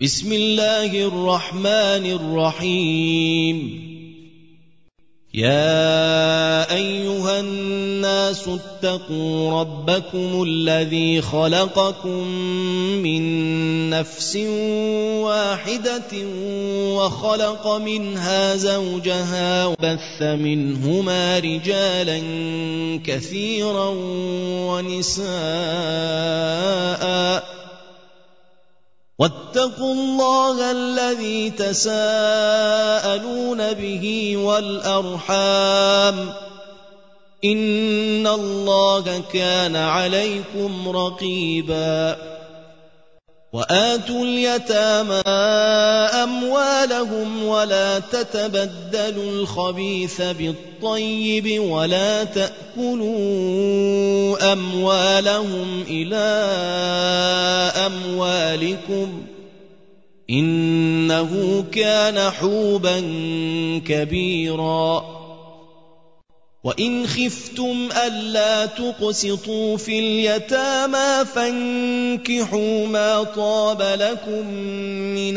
بسم الله الرحمن الرحيم. يا أيها الناس اتقوا ربكم الذي خلقكم من نفس واحدة وخلق منها زوجها وبث منهما رجالا كثيرا ونساء واتقوا الله الذي تساءلون به والأرحام إن الله كان عليكم رقيبا. وآتوا اليتامى أموالهم ولا تتبدلوا الخبيث بالطيب ولا تأكلوا أموالهم إلى أموالكم إنه كان حوبا كبيرا. وإن خفتم ألا تقسطوا في اليتامى فانكحوا ما طاب لكم من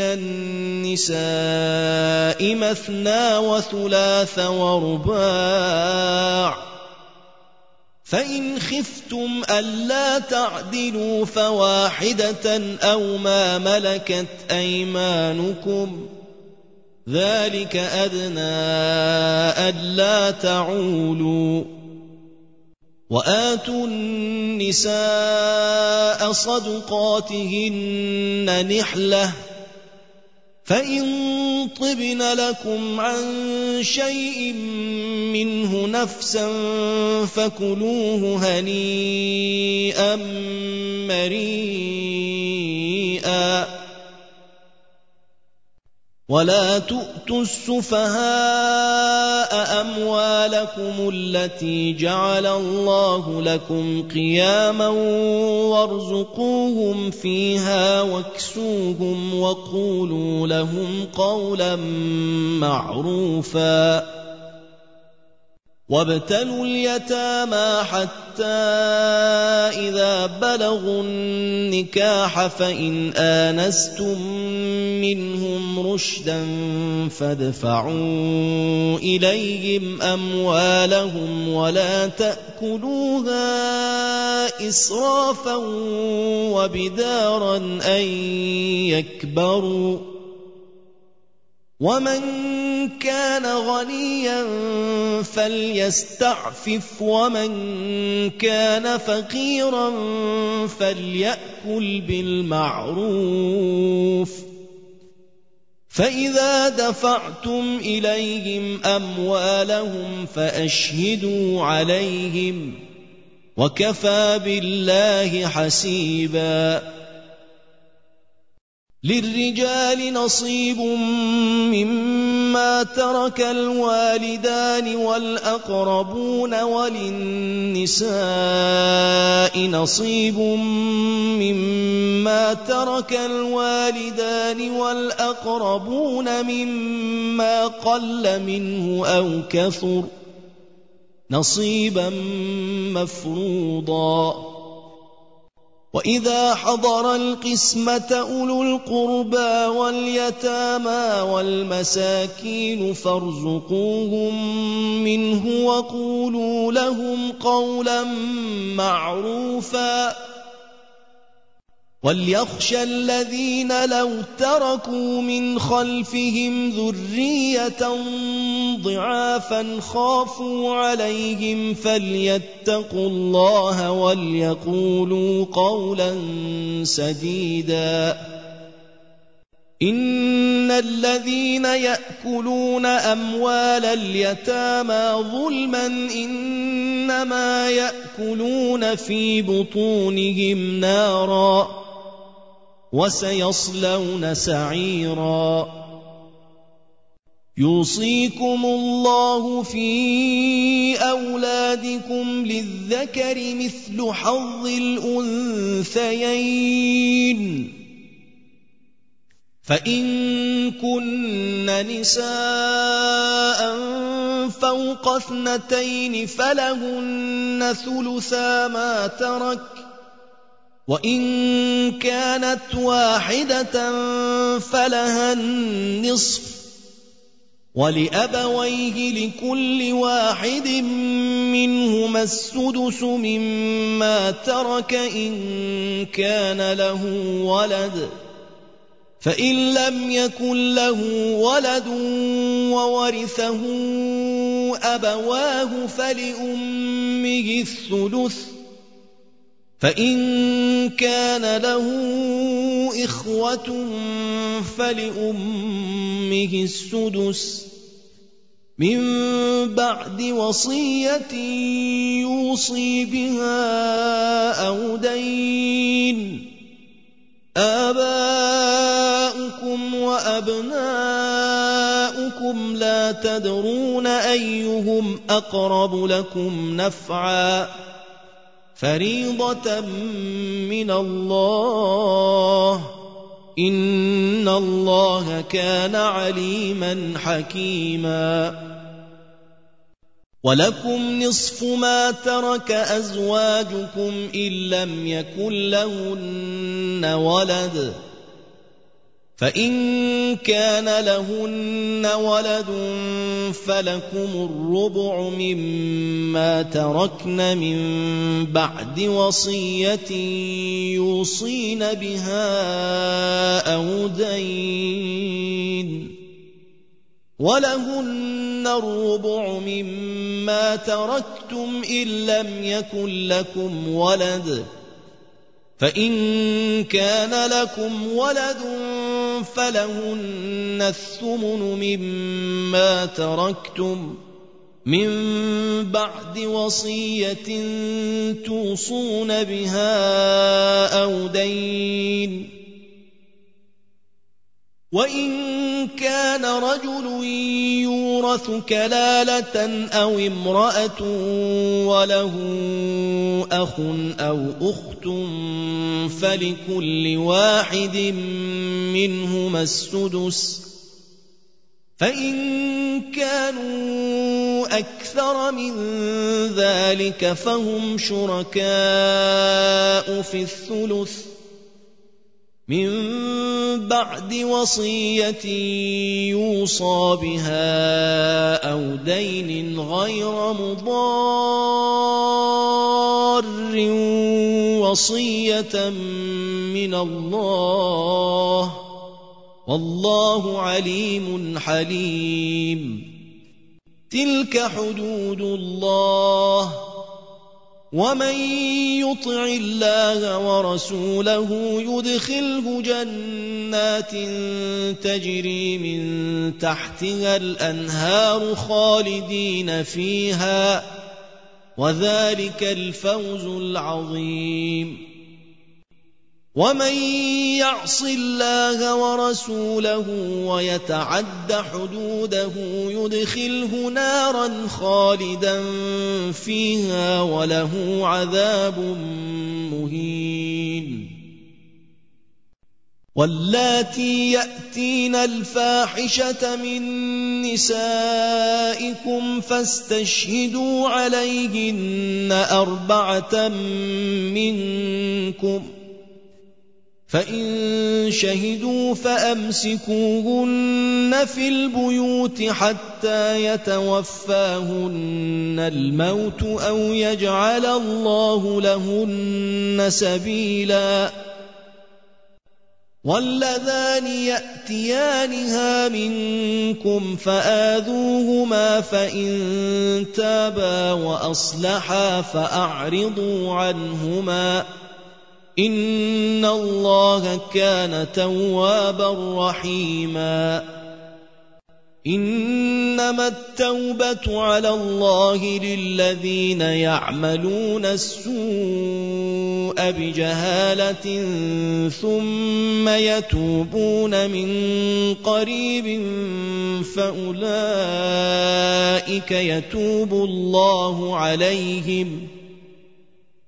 النساء مثنى وثلاث ورباع، فإن خفتم ألا تعدلوا فواحدة أو ما ملكت أيمانكم ذلك أدنى ألا تعولوا. وآتوا النساء صدقاتهن نحلة، فإن طبن لكم عن شيء منه نفسا فكلوه هنيئا مريئا. ولا تؤتوا السفهاء أموالكم التي جعل الله لكم قياما وارزقوهم فيها واكسوهم وقولوا لهم قولا معروفا. وابتلوا اليتامى حتى إذا بلغوا النكاح فإن آنستم منهم رشدا فادفعوا إليهم أموالهم ولا تأكلوها إسرافا وبدارا أن يكبروا. ومن كان غنيا فليستعفف ومن كان فقيرا فليأكل بالمعروف. فإذا دفعتم إليهم أموالهم فأشهدوا عليهم وكفى بالله حسيبا. للرجال نصيب مما ترك الوالدان والأقربون وللنساء نصيب مما ترك الوالدان والأقربون مما قل منه أو كثر نصيبا مفروضا. وإذا حضر القسمة أولو القربى واليتامى والمساكين فارزقوهم منه وقولوا لهم قولا معروفا. وليخشى الذين لو تركوا من خلفهم ذرية ضعافا خافوا عليهم فليتقوا الله وليقولوا قولا سديدا. إن الذين يأكلون أموال اليتامى ظلما إنما يأكلون في بطونهم نارا وسيصلون سعيرا. يوصيكم الله في أولادكم للذكر مثل حظ الأنثيين، فإن كن نساء فوق 2 فلهن ثلثا ما ترك، وإن كانت واحدة فلها النصف ولأبويه لكل واحد منهما السدس مما ترك إن كان له ولد فإن لم يكن له ولد وورثه أبواه فلأمه الثلث فإن كان له إخوة فلأمه السدس من بعد وصية يوصي بها أو دين آباؤكم وأبناؤكم لا تدرون أيهم أقرب لكم نفعا فريضة من الله إن الله كان عليما حكيما ولكم نصف ما ترك أزواجكم إن لم يكن لهن ولد فإن كان لهن ولد فلكم الربع مما تركن من بعد وصية يوصين بها أو دين ولهن الربع مما تركتم إن لم يكن لكم ولد فإن كان لكم ولد فلهن الثمن مما تركتم من بعد وصية توصون بها أو دين وإن كان رجل يورث كلالة أو امرأة وله أخ أو أخت فلكل واحد منهما السدس فإن كانوا أكثر من ذلك فهم شركاء في الثلث من بعد وصية يوصى بها أو دين غير مضار وصية من الله والله عليم حليم تلك حدود الله ومن يطع الله ورسوله يدخله جنات تجري من تحتها الأنهار خالدين فيها وذلك الفوز العظيم ومن يعص الله ورسوله ويتعد حدوده يدخله نارا خالدا فيها وله عذاب مهين واللاتي يأتين الفاحشة من نسائكم فاستشهدوا عليهن 4 منكم فإن شهدوا فأمسكوهن في البيوت حتى يتوفاهن الموت أو يجعل الله لهن سبيلا واللذان يأتيانها منكم فآذوهما فإن تابا وأصلحا فأعرضوا عنهما إن الله كان توابا رحيما إنما التوبة على الله للذين يعملون السوء بجهالة ثم يتوبون من قريب فأولئك يتوب الله عليهم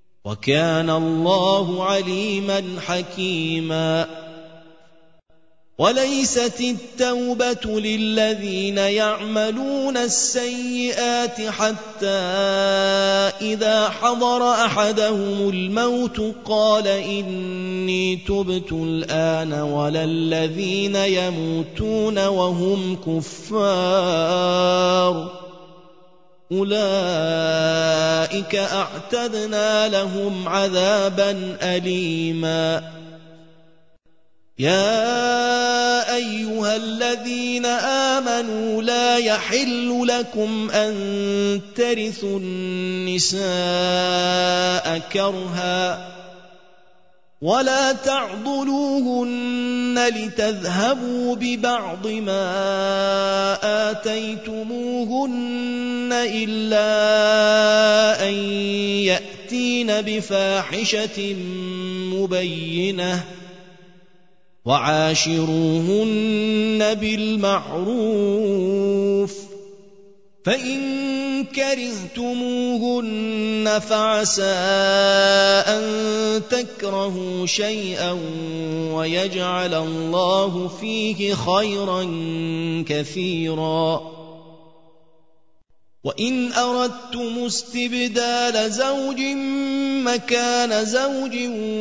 وكان الله عليما حكيما وليست التوبة للذين يعملون السيئات حتى إذا حضر أحدهم الموت قال إني تبت الآن ولا الذين يموتون وهم كفار أولئك أعتدنا لهم عذابا أليما. يا أيها الذين آمنوا لا يحل لكم أن ترثوا النساء كرها ولا تعضلوهن لتذهبوا ببعض ما آتيتموهن إلا أن يأتين بفاحشة مبينة وعاشروهن بالمعروف فإن كرهتموهن فعسى أن تكرهوا شيئا ويجعل الله فيه خيرا كثيرا. وإن أردتم استبدال زوج مكان زوج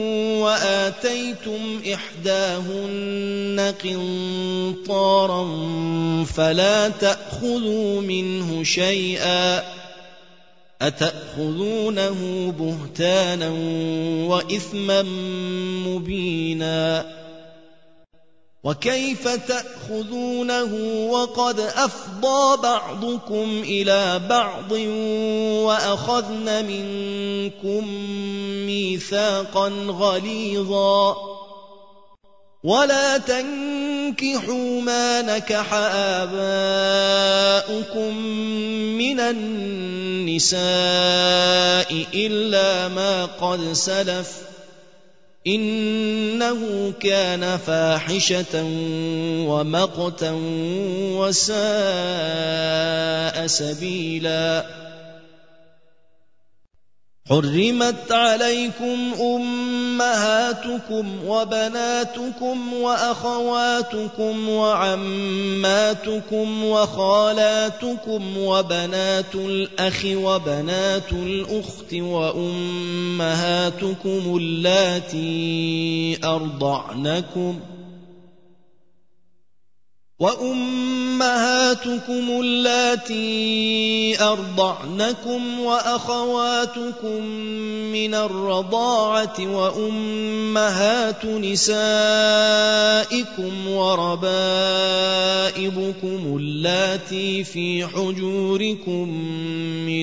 وآتيتم إحداهن قنطارا فلا تأخذوا منه شيئا أتأخذونه بهتانا وإثما مبينا. وكيف تأخذونه وقد أفضى بعضكم إلى بعض وأخذن منكم ميثاقا غليظا. ولا تنكحوا ما نكح آباؤكم من النساء إلا ما قد سلف إنه كان فاحشة ومقتا وساء سبيلا. حرمت عليكم أمهاتكم وبناتكم وأخواتكم وعماتكم وخالاتكم وبنات الأخ وبنات الأخت وأمهاتكم اللاتي أرضعنكم وأخواتكم من الرضاعة وأمهات نسائكم وربائبكم اللاتي في حجوركم من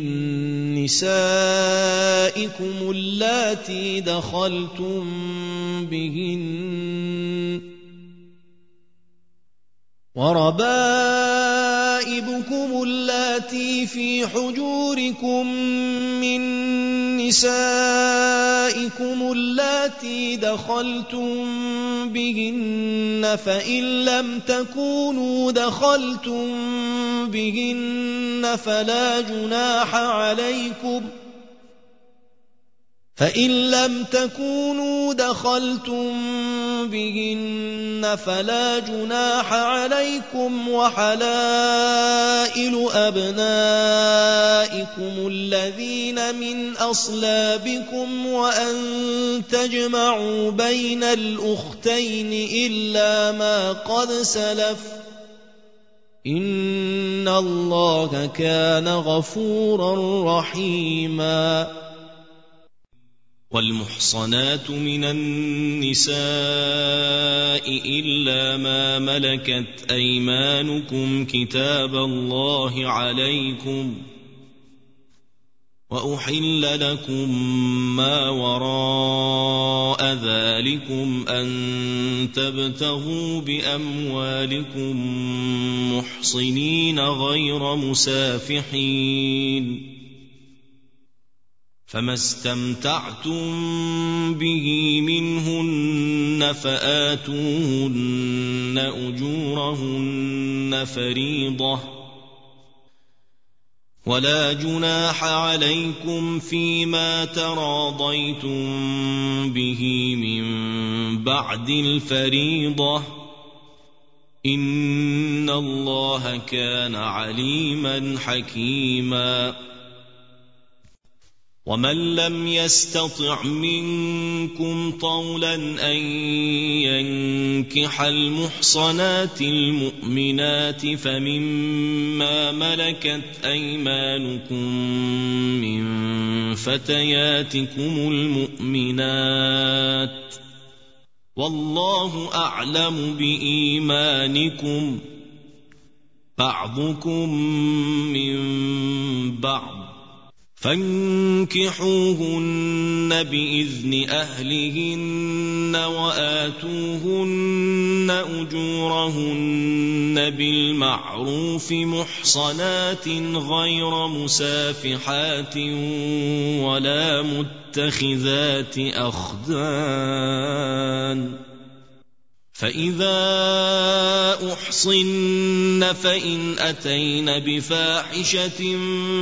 نسائكم اللاتي دخلتم بهن وربائبكم اللاتي في حجوركم من نسائكم اللاتي دخلتم بهن فإن لم تكونوا دخلتم بهن فلا جناح عليكم وحلائل أبنائكم الذين من أصلابكم وأن تجمعوا بين الأختين إلا ما قد سلف إن الله كان غفورا رحيما. والمحصنات من النساء إلا ما ملكت أيمانكم كتاب الله عليكم وأحل لكم ما وراء ذلكم أن تبتغوا بأموالكم محصنين غير مسافحين فما استمتعتم به منهن فآتوهن أجورهن فريضة ولا جناح عليكم فيما تراضيتم به من بعد الفريضة إن الله كان عليما حكيما ومن لم يستطع منكم طولا أن ينكح المحصنات المؤمنات فمما ملكت أيمانكم من فتياتكم المؤمنات والله أعلم بإيمانكم بعضكم من بعض فانكحوهن بإذن أهلهن وآتوهن أجورهن بالمعروف محصنات غير مسافحات ولا متخذات أخدان فإذا أحصن فإن أتين بفاحشة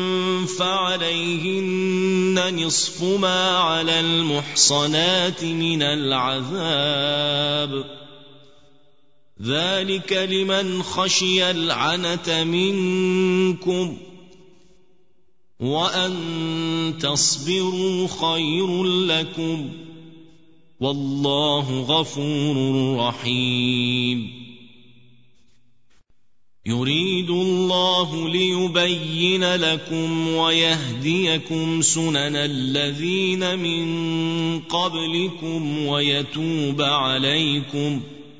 فعليهن نصف ما على المحصنات من العذاب ذلك لمن خشي العنة منكم وأن تصبروا خير لكم والله غفور رحيم يريد الله ليبين لكم ويهديكم سنن الذين من قبلكم ويتوب عليكم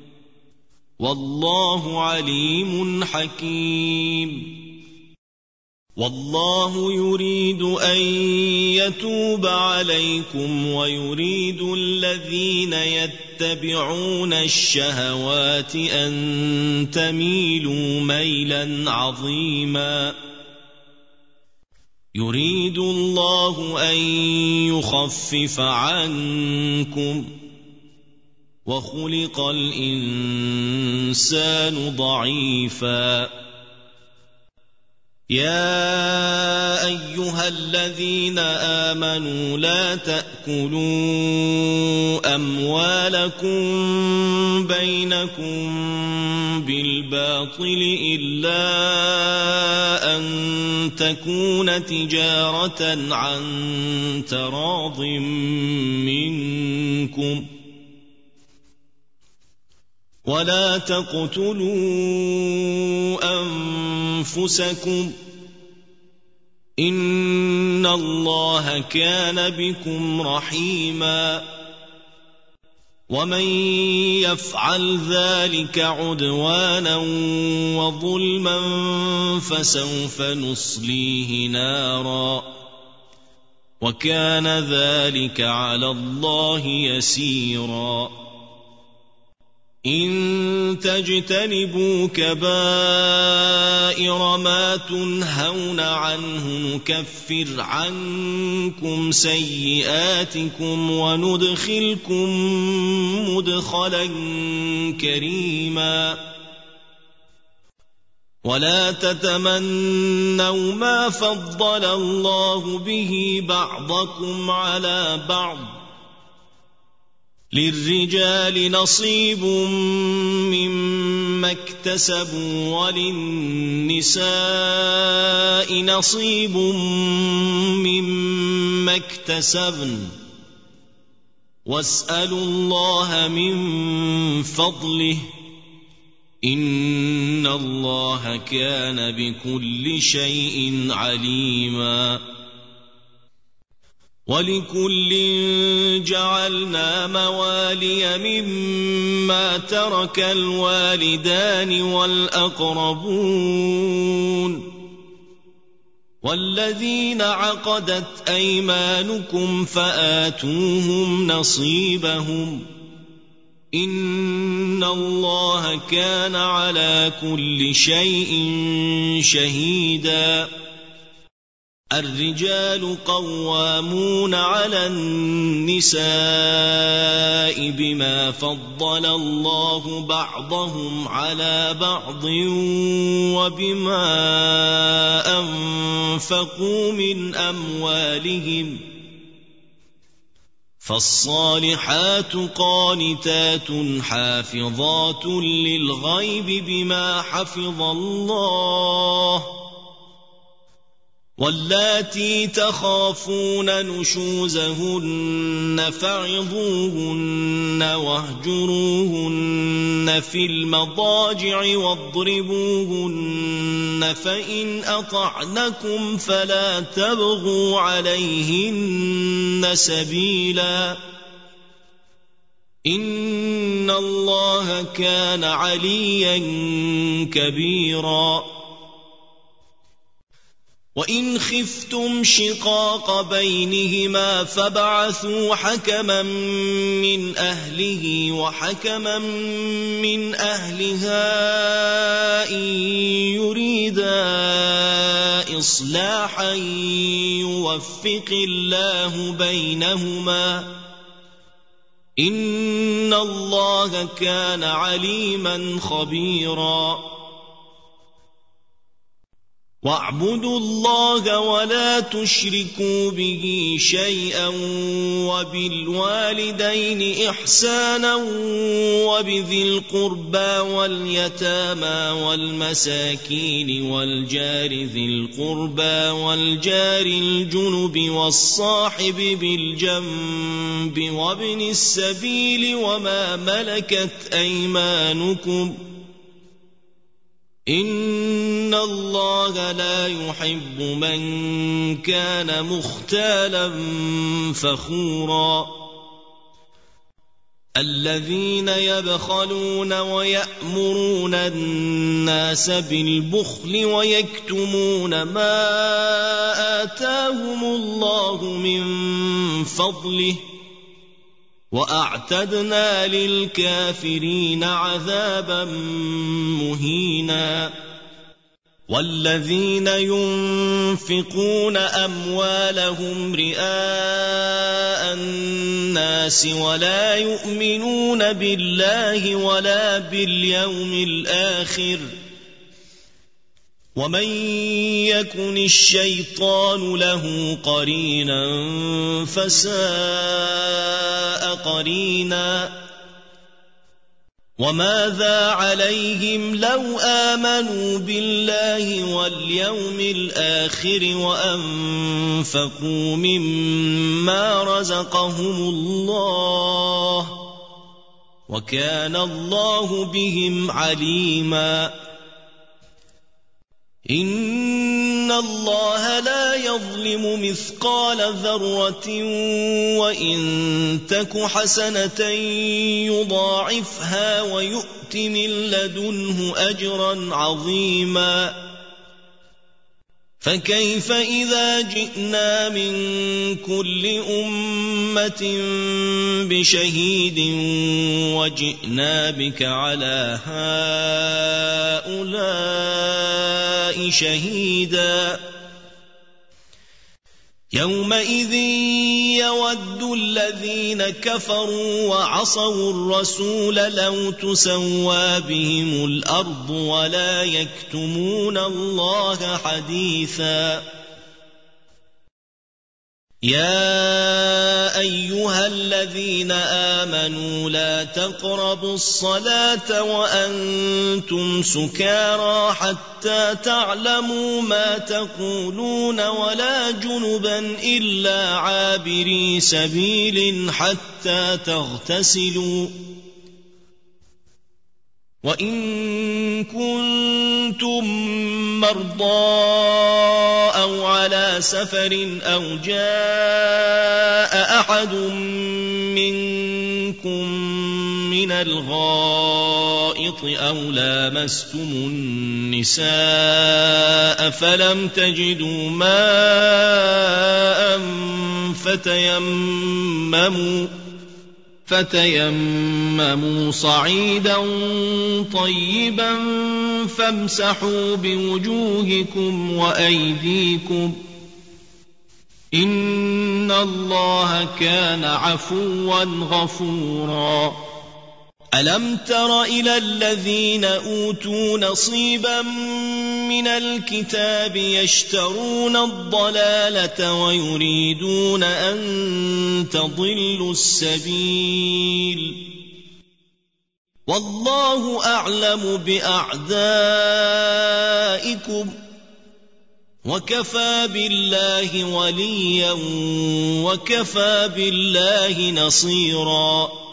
والله عليم حكيم والله يريد أن يتوب عليكم ويريد الذين يتبعون الشهوات أن تميلوا ميلا عظيما يريد الله أن يخفف عنكم وخلق الإنسان ضعيفا يا أيها الذين آمنوا لا تأكلوا أموالكم بينكم بالباطل إلا أن تكون تجارة عن تراض منكم ولا تقتلوا أنفسكم إن الله كان بكم رحيما ومن يفعل ذلك عدوانا وظلما فسوف نصليه نارا وكان ذلك على الله يسيرا إن تجتنبوا كبائر ما تنهون عنه نكفر عنكم سيئاتكم وندخلكم مدخلا كريما ولا تتمنوا ما فضل الله به بعضكم على بعض للرجال نصيب مما اكتسبوا وللنساء نصيب مما اكتسبن واسألوا الله من فضله إن الله كان بكل شيء عليما ولكل جعلنا موالي مما ترك الوالدان والأقربون والذين عقدت أيمانكم فآتوهم نصيبهم إن الله كان على كل شيء شهيدا الرجال قوامون على النساء بما فضل الله بعضهم على بعض وبما أنفقوا من أموالهم فالصالحات قانتات حافظات للغيب بما حفظ الله واللاتي تخافون نشوزهن فعظوهن واهجروهن في المضاجع واضربوهن فإن أطعنكم فلا تبغوا عليهن سبيلا إن الله كان عليا كبيرا وإن خفتم شقاق بينهما فابعثوا حكما من أهله وحكما من أهلها إن يريدا إصلاحا يوفق الله بينهما إن الله كان عليما خبيرا واعبدوا الله ولا تشركوا به شيئا وبالوالدين إحسانا وبذي القربى واليتامى والمساكين والجار ذي القربى والجار الجنب والصاحب بالجنب وابن السبيل وما ملكت أيمانكم إن الله لا يحب من كان مختالا فخورا الذين يبخلون ويأمرون الناس بالبخل ويكتمون ما آتاهم الله من فضله وأعتدنا للكافرين عذابا مهينا والذين ينفقون أموالهم رئاء الناس ولا يؤمنون بالله ولا باليوم الآخر ومن يكن الشيطان له قرينا فساء قرينا وماذا عليهم لو آمنوا بالله واليوم الآخر وأنفقوا مما رزقهم الله وكان الله بهم عليما إن الله لا يظلم مثقال ذرة وإن تك حسنة يضاعفها ويؤت من لدنه أجرا عظيما فكيف إذا جئنا من كل أمة بشهيد وجئنا بك على هؤلاء شهيدا يومئذ يود الذين كفروا وعصوا الرسول لو تسوى بهم الأرض ولا يكتمون الله حديثا يا أيها الذين آمنوا لا تقربوا الصلاة وأنتم سكارى حتى تعلموا ما تقولون ولا جنبا إلا عابري سبيل حتى تغتسلوا وإن كنتم مرضى أو على سفر أو جاء أحد منكم من الغائط أو لامستم النساء فلم تجدوا ماء فتيمموا صعيدا طيبا فامسحوا بوجوهكم وأيديكم إن الله كان عفوا غفورا ألم تر إلى الذين أوتوا نصيبا من الكتاب يشترون الضلالة ويريدون أن تضلوا السبيل والله أعلم بأعدائكم وكفى بالله وليا وكفى بالله نصيرا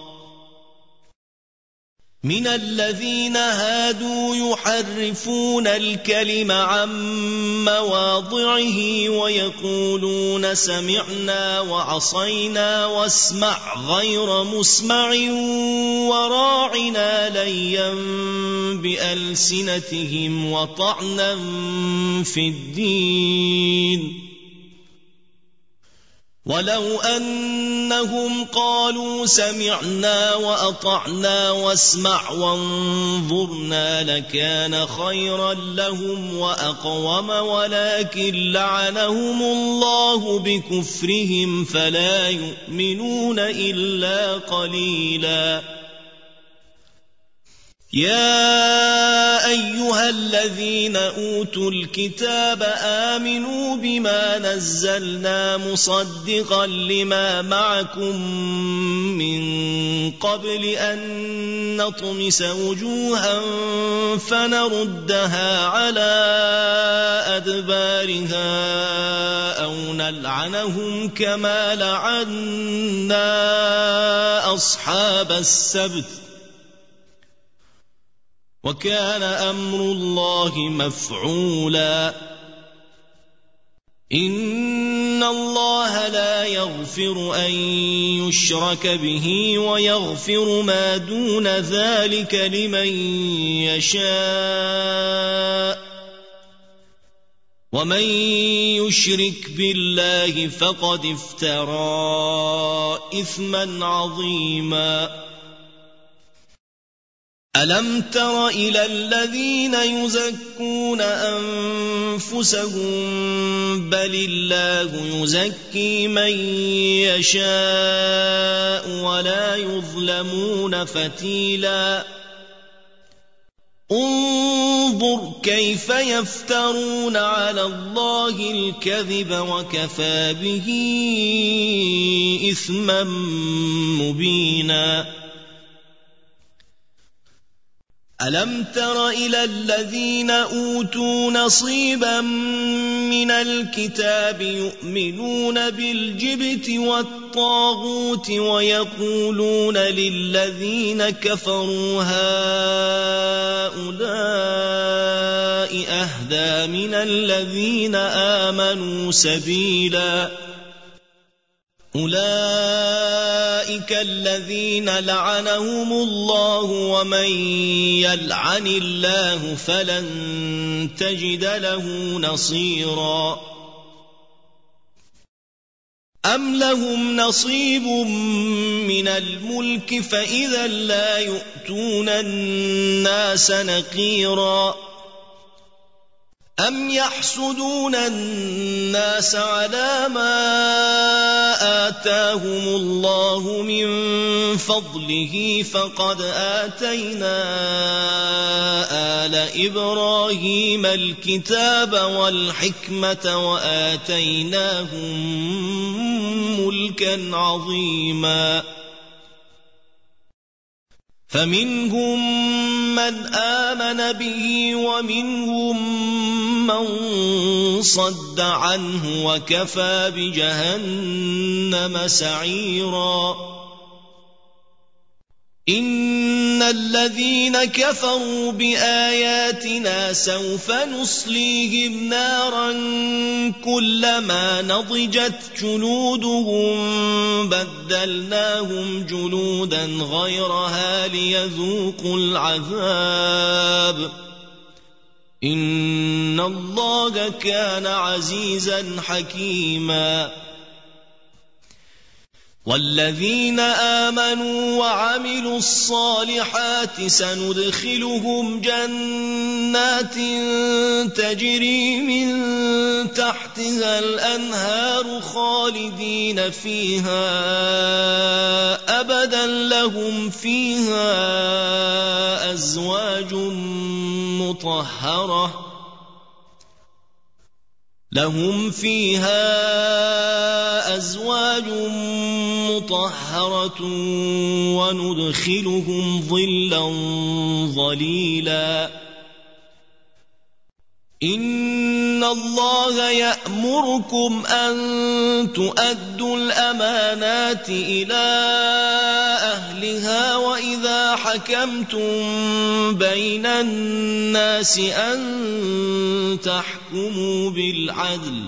من الذين هادوا يحرفون الكلم عن مواضعه ويقولون سمعنا وعصينا واسمع غير مسمع وراعنا ليا بألسنتهم وطعنا في الدين ولو أنهم قالوا سمعنا وأطعنا واسمع وانظرنا لكان خيرا لهم وأقوم ولكن لعنهم الله بكفرهم فلا يؤمنون إلا قليلا يا أيها الذين أوتوا الكتاب آمنوا بما نزلنا مصدقا لما معكم من قبل أن نطمس وجوها فنردها على أدبارها أو نلعنهم كما لعنا أصحاب السبت وكان أمر الله مفعولا إن الله لا يغفر أن يشرك به ويغفر ما دون ذلك لمن يشاء ومن يشرك بالله فقد افترى إثما عظيما ألم تر إلى الذين يزكون أنفسهم بل الله يزكي من يشاء ولا يظلمون فتيلا انظر كيف يفترون على الله الكذب وكفى به إثما مبينا ألم تر إلى الذين أوتوا نصيبا من الكتاب يؤمنون بالجبت والطاغوت ويقولون للذين كفروا هؤلاء أهدى من الذين آمنوا سبيلا أولئك الذين لعنهم الله ومن يلعن الله فلن تجد له نصيرا أم لهم نصيب من الملك فإذا لا يؤتون الناس نقيرا أم يحسدون الناس على ما آتاهم الله من فضله فقد آتينا آل إبراهيم الكتاب والحكمة وآتيناهم ملكا عظيما فمنهم من آمن به ومنهم من صد عنه وكفى بجهنم سعيرا إن الذين كفروا بآياتنا سوف نصليهم نارا كلما نضجت جلودهم بدلناهم جلودا غيرها ليذوقوا العذاب إن الله كان عزيزا حكيما والذين آمنوا وعملوا الصالحات سندخلهم جنات تجري من تحتها الأنهار خالدين فيها أبدا لهم فيها أزواج مطهرة وندخلهم ظلا ظليلا إن الله يأمركم أن تؤدوا الأمانات إلى أهلها وإذا حكمتم بين الناس أن تحكموا بالعدل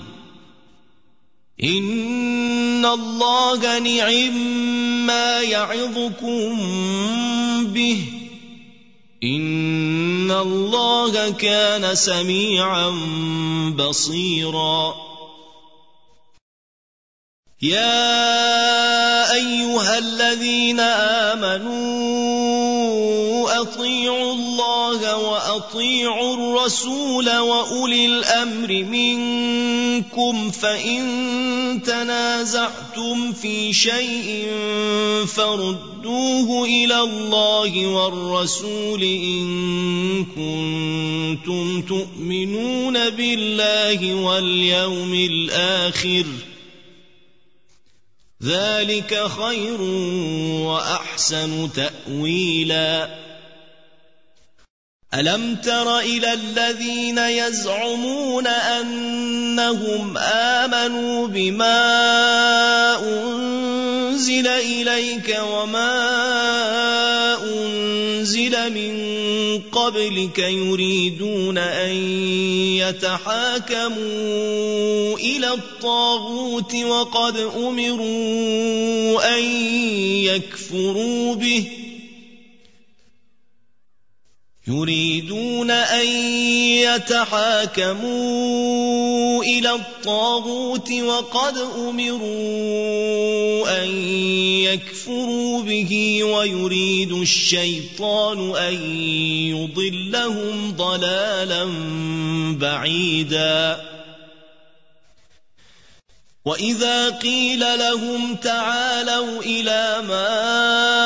إن الله نعم-ما يعظكم به إن الله كان سميعا بصيرا يا أيها الذين آمنوا أطيعوا الله وأطيعوا الرسول وأولي الأمر منكم فإن تنازعتم في شيء فردوه إلى الله والرسول إن كنتم تؤمنون بالله واليوم الآخر ذلك خير وأحسن تأويلا ألم تر إلى الذين يزعمون أنهم آمنوا بما أنزل إليك وما أنزل من قبلك يريدون أن يتحاكموا إلى الطاغوت وقد أمروا أن يكفروا به ويريد الشيطان أن يضلهم ضلالا بعيدا وإذا قيل لهم تعالوا إلى ما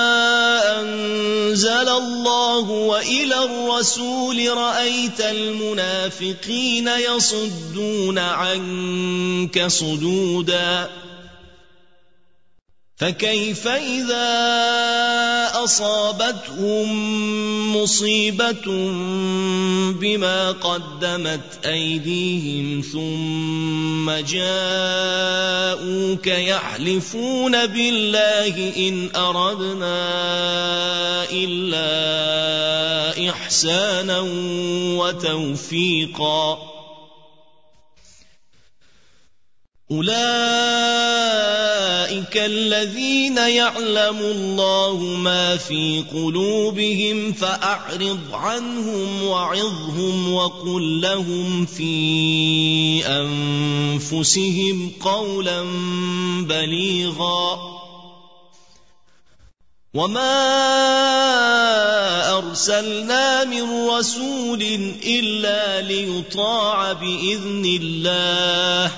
أنزل الله وإلى الرسول رأيت المنافقين يصدون عنك صدودا فكيف إذا أصابتهم مصيبة بما قدمت أيديهم ثم جاءوك يحلفون بالله إن أردنا إلا إحسانا وتوفيقا أولئك الذين يعلم الله ما في قلوبهم فأعرض عنهم وعظهم وقل لهم في أنفسهم قولا بليغا وما أرسلنا من رسول إلا ليطاع بإذن الله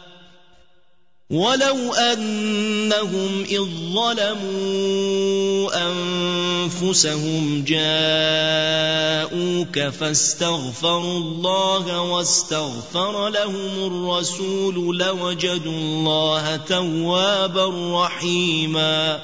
ولو أنهم إذ ظلموا أنفسهم جاءوك فاستغفروا الله واستغفر لهم الرسول لوجدوا الله توابا رحيما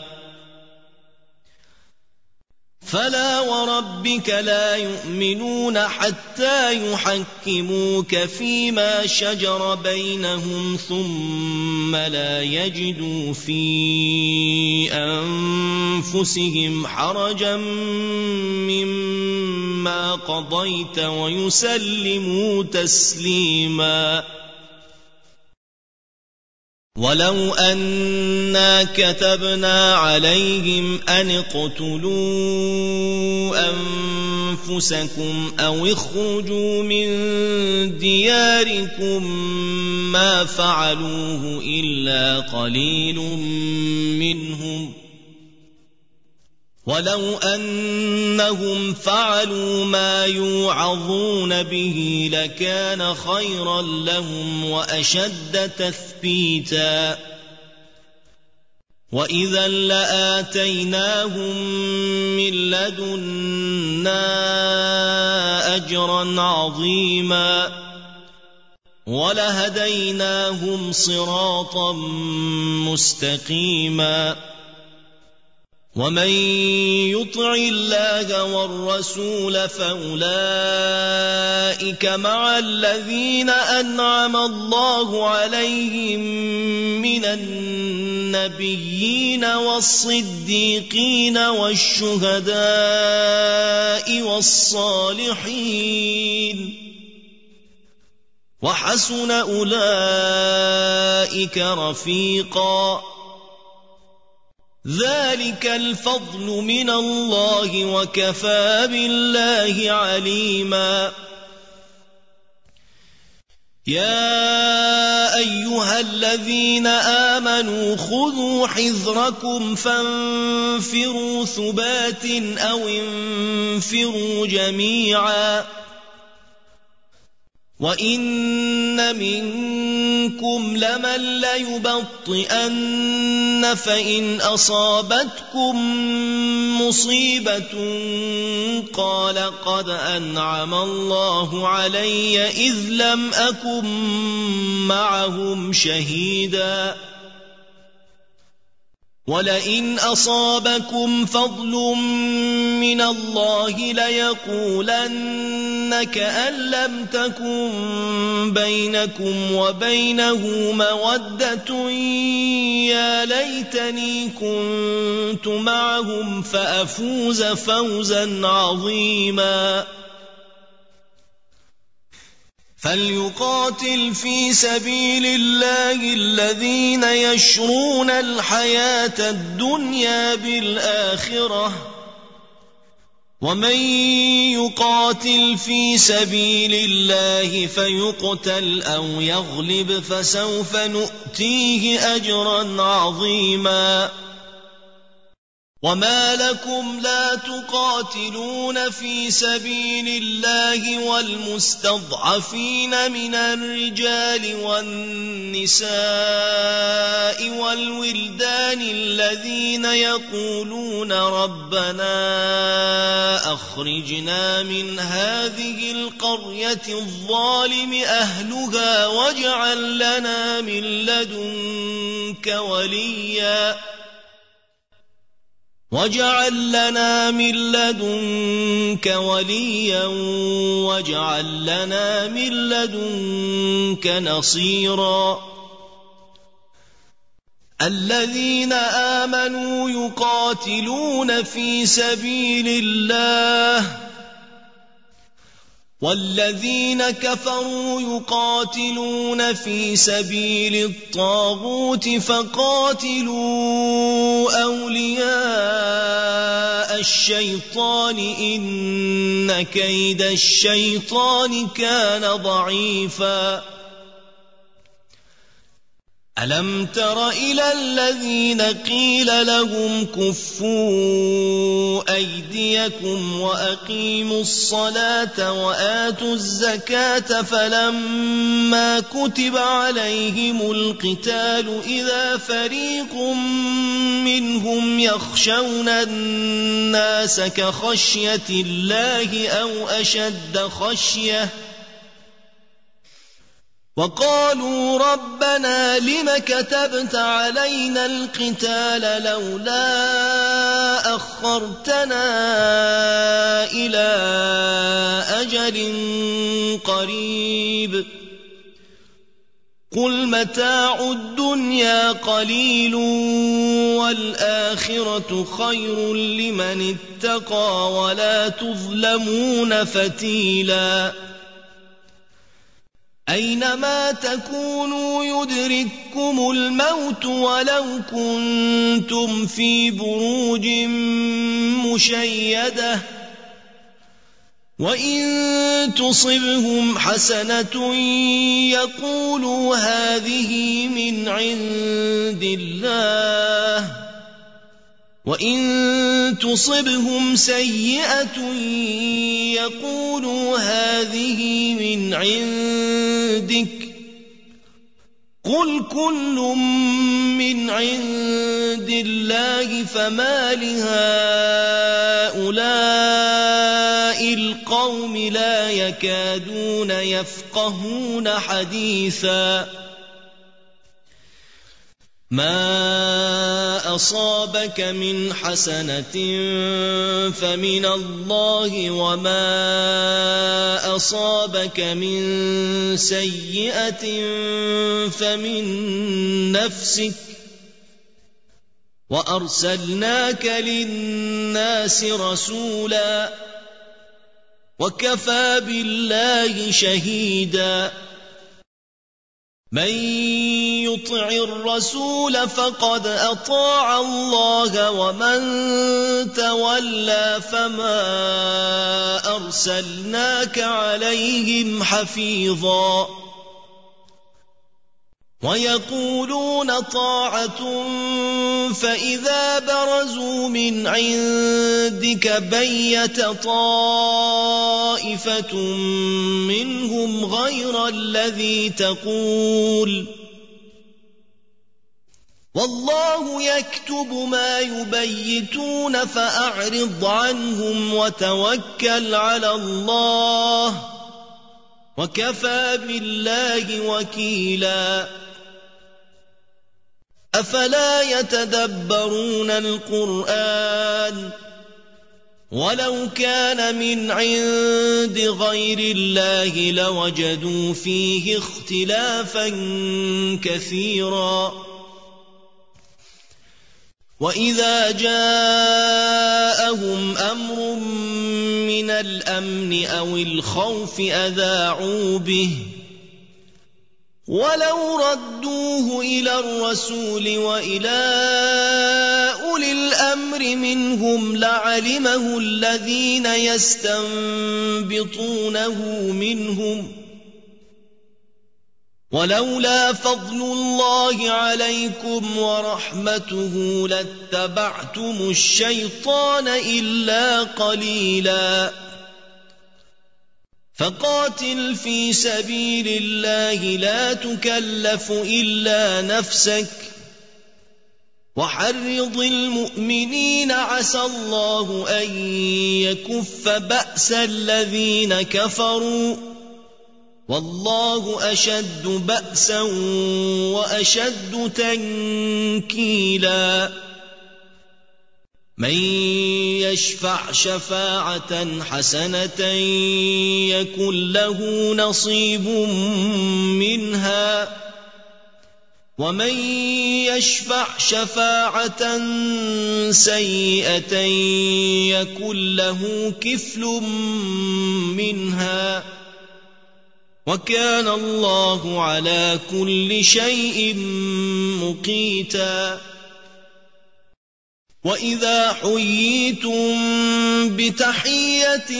فلا وربك لا يؤمنون حتى يحكموك فيما شجر بينهم ثم لا يجدوا في أنفسهم حرجا مما قضيت ويسلموا تسليما ولو أنا كتبنا عليهم أن اقتلوا أنفسكم أو اخرجوا من دياركم ما فعلوه إلا قليل منهم ولو أنهم فعلوا ما يوعظون به لكان خيرا لهم وأشد تثبيتا وإذا لآتيناهم من لدنا أجرا عظيما ولهديناهم صراطا مستقيما ومن يطع الله والرسول فأولئك مع الذين أنعم الله عليهم من النبيين والصديقين والشهداء والصالحين وحسن أولئك رفيقا ذلك الفضل من الله وكفى بالله عليما يا أيها الذين آمنوا خذوا حذركم فانفروا ثبات أو انفروا جميعا وإن منكم لمن ليبطئن فإن أصابتكم مصيبة قال قد أنعم الله علي إذ لم أكن معهم شهيدا ولئن أصابكم فضل من الله ليقولن كأن لم تكن بينكم وبينه مودة يا ليتني كنت معهم فأفوز فوزا عظيما فليقاتل في سبيل الله الذين يشرون الحياة الدنيا بالآخرة ومن يقاتل في سبيل الله فيقتل أو يغلب فسوف نؤتيه أجرا عظيما وما لكم لا تقاتلون في سبيل الله والمستضعفين من الرجال والنساء والولدان الذين يقولون ربنا أخرجنا من هذه القرية الظالم أهلها واجعل لنا من لدنك وليا واجعل لنا من لدنك نصيرا الذين آمنوا يقاتلون في سبيل الله والذين كفروا يقاتلون في سبيل الطاغوت فقاتلوا أولياء الشيطان إن كيد الشيطان كان ضعيفا ألم تر إلى الذين قيل لهم كفوا أيديكم وأقيموا الصلاة وآتوا الزكاة فلما كتب عليهم القتال إذا فريق منهم يخشون الناس كخشية الله أو أشد خشية وقالوا ربنا لم كتبت علينا القتال لولا أخرتنا إلى أجل قريب قل متاع الدنيا قليل والآخرة خير لمن اتقى ولا تظلمون فتيلا أينما تكونوا يدرككم الموت ولو كنتم في بروج مشيدة وإن تصبهم حسنة يقولوا هذه من عند الله وإن تصبهم سيئة يقولوا هذه من عندك قل كل من عند الله فما لهؤلاء القوم لا يكادون يفقهون حديثا ما أصابك من حسنة فمن الله وما أصابك من سيئة فمن نفسك وأرسلناك للناس رسولا وكفى بالله شهيدا من يطع الرسول فقد أطاع الله ومن تولى فما أرسلناك عليهم حفيظا ويقولون طاعة فإذا برزوا من عندك بيت طائفة منهم غير الذي تقول والله يكتب ما يبيتون فأعرض عنهم وتوكل على الله وكفى بالله وكيلا أفلا يتدبرون القرآن ولو كان من عند غير الله لوجدوا فيه اختلافا كثيرا وإذا جاءهم أمر من الأمن أو الخوف أذاعوا به ولو ردوه إلى الرسول وإلى أولي الأمر منهم لعلمه الذين يستنبطونه منهم ولولا فضل الله عليكم ورحمته لاتبعتم الشيطان إلا قليلا فقاتل في سبيل الله لا تكلف إلا نفسك وحرض المؤمنين عسى الله أن يكف بأس الذين كفروا والله أشد بأسا وأشد تنكيلا من يشفع شفاعة حسنة يكن له نصيب منها ومن يشفع شفاعة سيئة يكن له كفل منها وكان الله على كل شيء مقيتا وإذا حييتم بتحية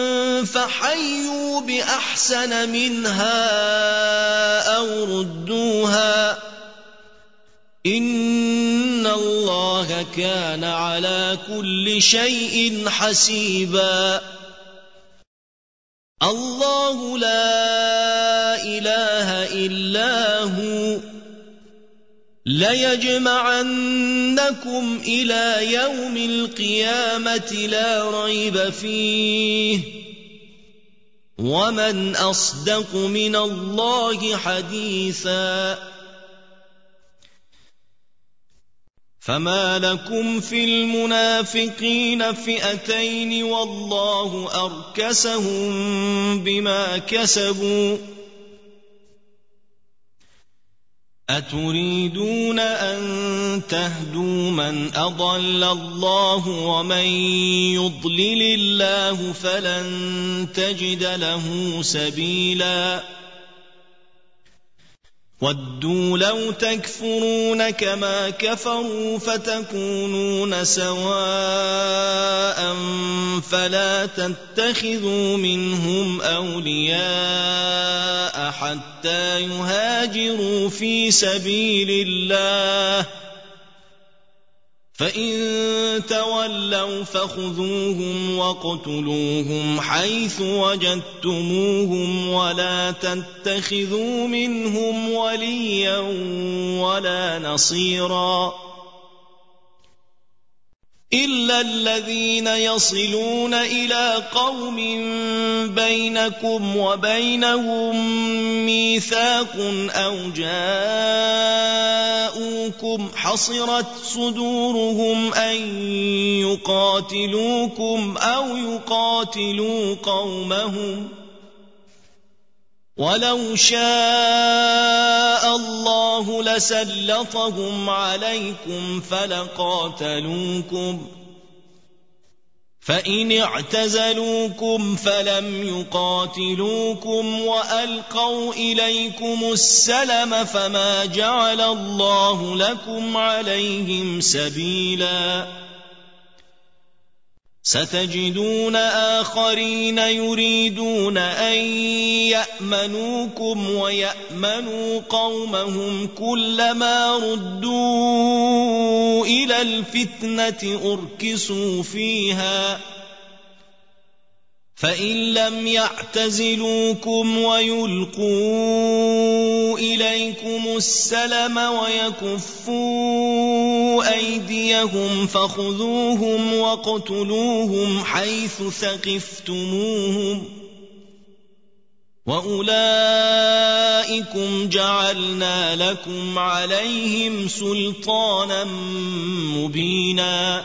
فحيوا بأحسن منها أو ردوها إن الله كان على كل شيء حسيبا الله لا إله إلا هو ليجمعنكم إلى يوم القيامة لا ريب فيه ومن أصدق من الله حديثا فما لكم في المنافقين فئتين والله أركسهم بما كسبوا أتريدون أن تهدوا من أضل الله ومن يضلل الله فلن تجد له سبيلا وَدُّوا لَوْ تَكْفُرُونَ كَمَا كَفَرُوا فَتَكُونُونَ سَوَاءً فَلَا تَتَّخِذُوا مِنْهُمْ أَوْلِيَاءَ حَتَّى يُهَاجِرُوا فِي سَبِيلِ اللَّهِ ۚ فَإِن تَوَلَّوْا فَخُذُوهُمْ وَاقْتُلُوهُمْ حَيْثُ وَجَدتُّمُوهُمْ وَلَا تَتَّخِذُوا مِنْهُمْ وَلِيًّا وَلَا نَصِيرًا إِلَّا الَّذِينَ يَصِلُونَ إِلَىٰ قَوْمٍ بَيْنَكُمْ وَبَيْنَهُم مِّيثَاقٌ أَوْ جَاءُوكُمْ حَصِرَتْ صُدُورُهُمْ أَن يُقَاتِلُوكُمْ أَوْ يُقَاتِلُوا قَوْمَهُمْ ۚ وَلَوْ شَاءَ اللَّهُ لَسَلَّطَهُمْ عَلَيْكُمْ فَلَقَاتَلُوكُمْ ۚ فَإِنِ اعْتَزَلُوكُمْ فَلَمْ يُقَاتِلُوكُمْ وَأَلْقَوْا إِلَيْكُمُ السَّلَمَ فَمَا جَعَلَ اللَّهُ لَكُمْ عَلَيْهِمْ سَبِيلًا ۚ سَتَجِدُونَ آخَرِينَ يُرِيدُونَ أَن يَأْمَنُوكُمْ وَيَأْمَنُوا قَوْمَهُمْ كُلَّمَا رُدُّوا إِلَى الْفِتْنَةِ أُرْكِسُوا فِيهَا ۚ فَإِن لَّمْ يَعْتَزِلُوكُمْ وَيُلْقُوا إِلَيْكُمُ السَّلَمَ وَيَكُفُّوا أَيْدِيَهُمْ فَخُذُوهُمْ وَاقْتُلُوهُمْ حَيْثُ ثَقِفْتُمُوهُمْ ۚ وَأُولَٰئِكُمْ جَعَلْنَا لَكُمْ عَلَيْهِمْ سُلْطَانًا مُّبِينًا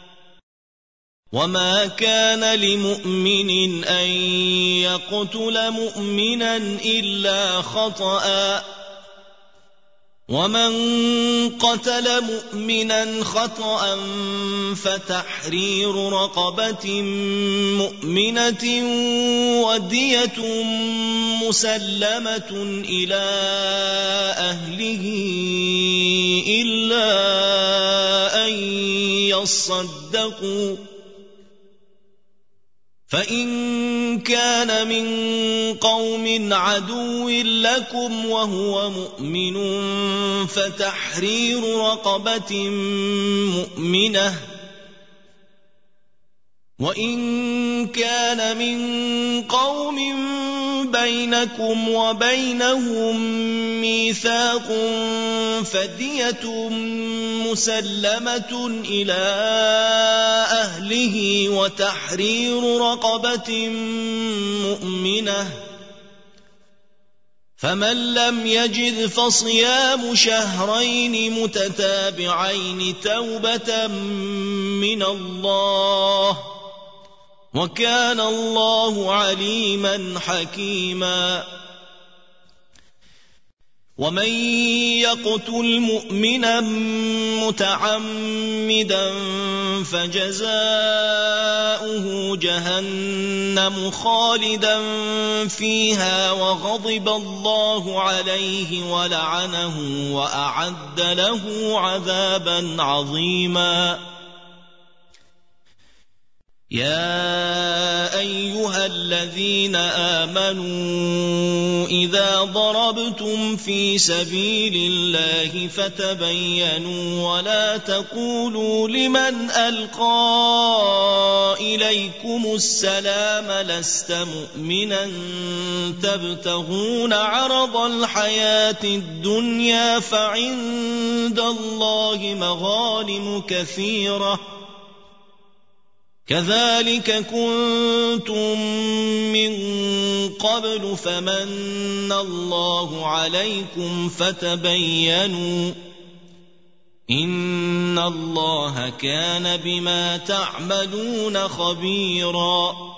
وَمَا كَانَ لِمُؤْمِنٍ أَن يَقْتُلَ مُؤْمِنًا إِلَّا خَطَأً ۚ وَمَن قَتَلَ مُؤْمِنًا خَطَأً فَتَحْرِيرُ رَقَبَةٍ مُّؤْمِنَةٍ وَدِيَةٌ مُّسَلَّمَةٌ إِلَىٰ أَهْلِهِ إِلَّا أَن يَصَّدَّقُوا ۚ فَإِن كَانَ مِن قَوْمٍ عَدُوٍّ لَّكُمْ وَهُوَ مُؤْمِنٌ فَتَحْرِيرُ رَقَبَةٍ مُّؤْمِنَةٍ ۖ وَإِن كَانَ مِن قَوْمٍ بَيْنَكُمْ وَبَيْنَهُم مِّيثَاقٌ فَدِيَةٌ مُّسَلَّمَةٌ إِلَىٰ أَهْلِهِ وَتَحْرِيرُ رَقَبَةٍ مُّؤْمِنَةٍ ۖ فَمَن لَّمْ يَجِدْ فَصِيَامُ شَهْرَيْنِ مُتَتَابِعَيْنِ تَوْبَةً مِّنَ اللَّهِ ۗ وَكَانَ اللَّهُ عَلِيمًا حَكِيمًا وَمَن يَقْتُلْ مُؤْمِنًا مُّتَعَمِّدًا فَجَزَاؤُهُ جَهَنَّمُ خَالِدًا فِيهَا وَغَضِبَ اللَّهُ عَلَيْهِ وَلَعَنَهُ وَأَعَدَّ لَهُ عَذَابًا عَظِيمًا يَا أَيُّهَا الَّذِينَ آمَنُوا إِذَا ضَرَبْتُمْ فِي سَبِيلِ اللَّهِ فَتَبَيَّنُوا وَلَا تَقُولُوا لِمَنْ أَلْقَىٰ إِلَيْكُمُ السَّلَامَ لَسْتَ مُؤْمِنًا تَبْتَغُونَ عَرَضَ الْحَيَاةِ الدُّنْيَا فَعِندَ اللَّهِ مَغَانِمُ كَثِيرَةٌ كَذَٰلِكَ كُنتُم مِّن قَبْلُ فَمَنَّ اللَّهُ عَلَيْكُمْ فَتَبَيَّنُوا ۚ إِنَّ اللَّهَ كَانَ بِمَا تَعْمَلُونَ خَبِيرًا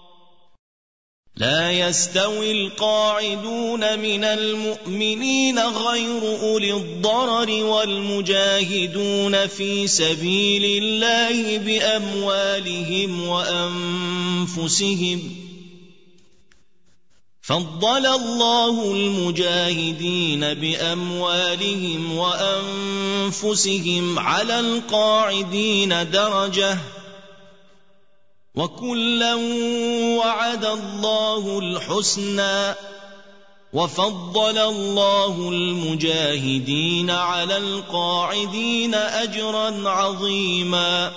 لَا يَسْتَوِي الْقَاعِدُونَ مِنَ الْمُؤْمِنِينَ غَيْرُ أُولِي الضَّرَرِ وَالْمُجَاهِدُونَ فِي سَبِيلِ اللَّهِ بِأَمْوَالِهِمْ وَأَنفُسِهِمْ ۚ فضل الله المجاهدين بأموالهم وأنفسهم على القاعدين درجة وكلا وعد الله الحسنى وفضل الله المجاهدين على القاعدين أجرا عظيما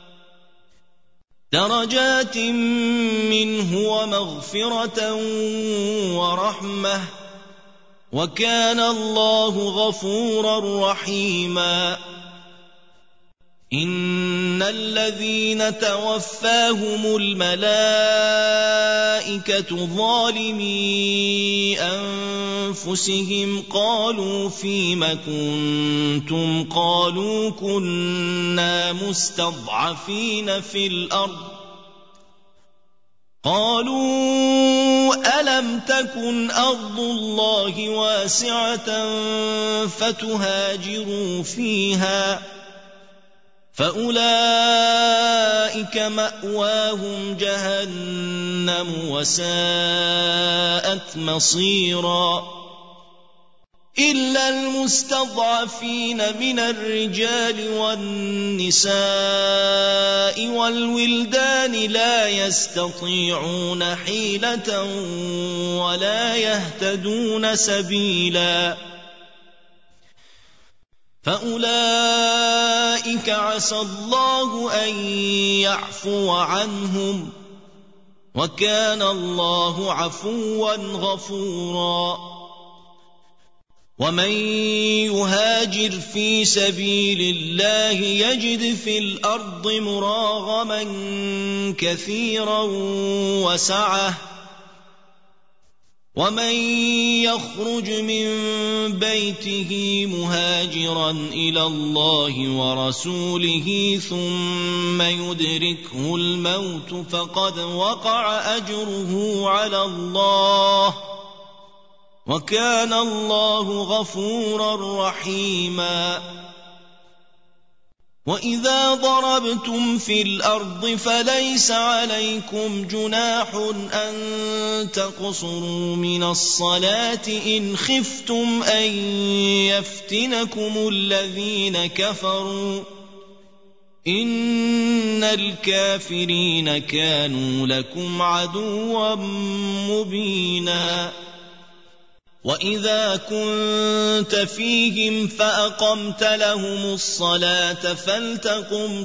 درجات منه ومغفرة ورحمة وكان الله غفورا رحيما إن الذين توفاهم الملائكة ظالمي أنفسهم قالوا فيم كنتم قالوا كنا مستضعفين في الأرض قالوا ألم تكن أرض الله واسعة فتهاجروا فيها فأولئك مأواهم جهنم وساءت مصيرا إلا المستضعفين من الرجال والنساء والولدان لا يستطيعون حيلة ولا يهتدون سبيلا فأولئك عسى الله أن يعفو عنهم وكان الله عفوا غفورا ومن يهاجر في سبيل الله يجد في الأرض مراغما كثيرا وسعة ومن يخرج من بيته مهاجرا إلى الله ورسوله ثم يدركه الموت فقد وقع أجره على الله وكان الله غفورا رحيما وإذا ضربتم في الأرض فليس عليكم جناح أن تقصروا من الصلاة إن خفتم أن يفتنكم الذين كفروا إن الكافرين كانوا لكم عدوا مبينا وإذا كنت فيهم فأقمت لهم الصلاة فلتقم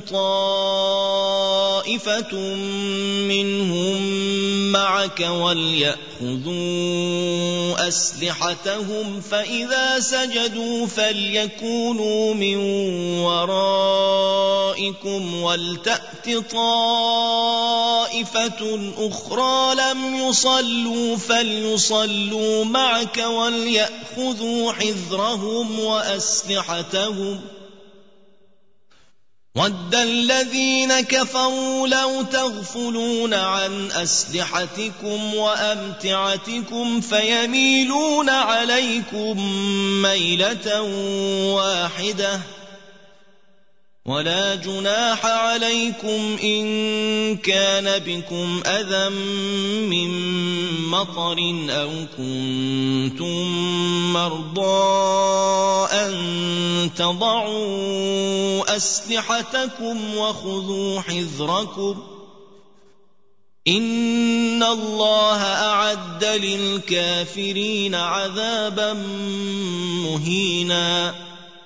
طائفة منهم معك وليأخذوا أسلحتهم فإذا سجدوا فليكونوا من ورائكم ولتأت طائفة أخرى لم يصلوا فليصلوا معك وليأخذوا حذرهم وأسلحتهم ود الذين كفروا لو تغفلون عن أسلحتكم وأمتعتكم فيميلون عليكم ميلة واحدة ولا جناح عليكم إن كان بكم أذى من مطر أو كنتم مرضى أن تضعوا أسلحتكم وخذوا حذركم إن الله أعد للكافرين عذابا مهينا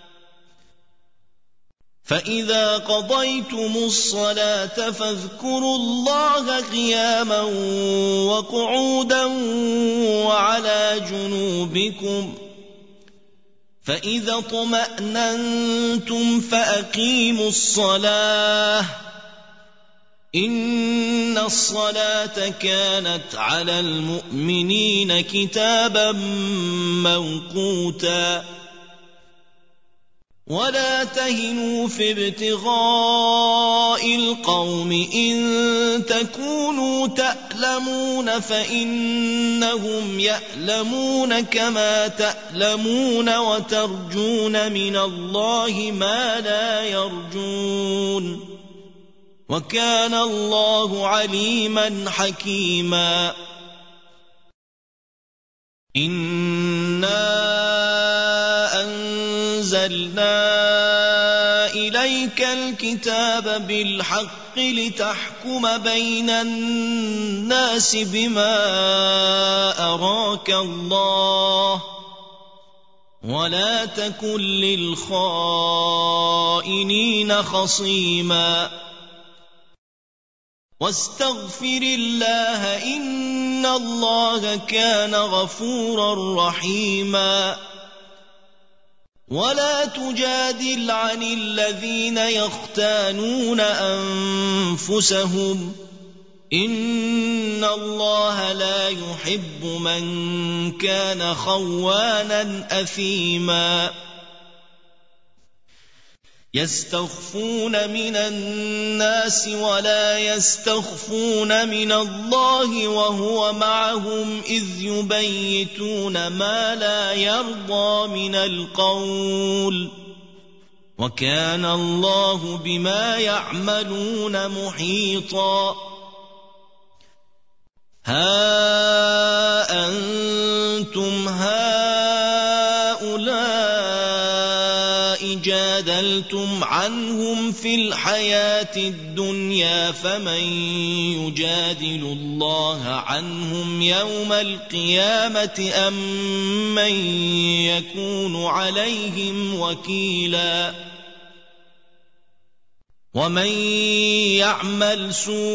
فإذا قضيتم الصلاة فاذكروا الله قياما وقعودا وعلى جنوبكم فإذا اطمأننتم فأقيموا الصلاة إن الصلاة كانت على المؤمنين كتابا موقوتا ولا تهنوا في ابتغاء القوم إن تكونوا تألمون فإنهم يألمون كما تألمون وترجون من الله ما لا يرجون وكان الله عليما حكيما إنا أنزلنا إليك الكتاب بالحق لتحكم بين الناس بما أراك الله ولا تكن للخائنين خصيما واستغفر الله إن الله كان غفورا رحيما ولا تجادل عن الذين يختانون أنفسهم إن الله لا يحب من كان خوانا أثيما يستخفون من الناس ولا يستخفون من الله وهو معهم إذ يبيتون ما لا يرضى من القول وكان الله بما يعملون محيطا ها أنتم هؤلاء جادلتم عنهم في الحياة الدنيا فمن يجادل الله عنهم يوم القيامة أم من يكون عليهم وكيلا ومن يعمل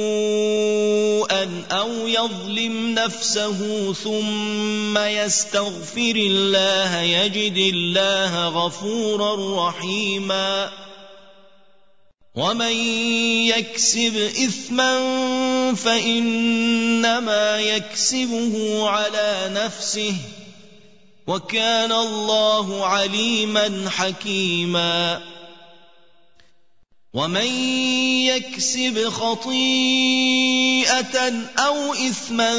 سوءا أو يظلم نفسه ثم يستغفر الله يجد الله غفورا رحيما ومن يكسب إثما فإنما يكسبه على نفسه وكان الله عليما حكيما ومن يكسب خطيئة أو إثما